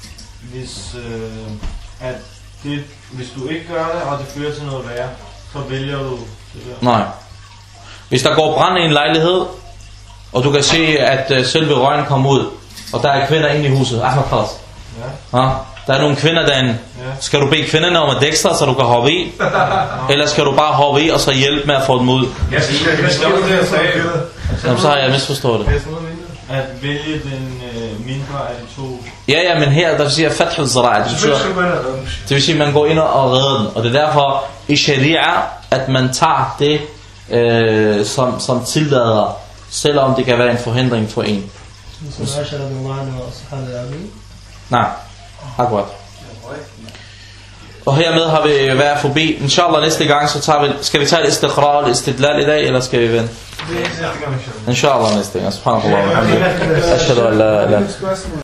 Hvis du ikke gør det, og det fører til noget værre, så vælger du det der. Nej. Hvis der går brand i en lejlighed, og du kan se, at selve røgen kommer ud, og der er kvinder inde i huset. Ja. Der er nogle kvinder derinde. Skal du bede kvinderne om at dække sig, så du kan hoppe i? Eller skal du bare hoppe i, og så hjælpe med at få dem ud? Jamen, så har jeg misforstået det. At vælge den mindre af de 2. Ja, men her, der siger Fathu al-Zara'a. Det vil sige, at man går ind og redder den. Og det er derfor i sharia, at man tager det, som tillader, selvom det kan være en forhindring for en. Nej, akkurat. Og hermed har vi været forbi. Inshallah næste gang, så skal vi tage et istiqra' og istidlal i dag, eller skal vi vente? Inshallah næste gang. Subhanallah. Ashhadu an la ilaha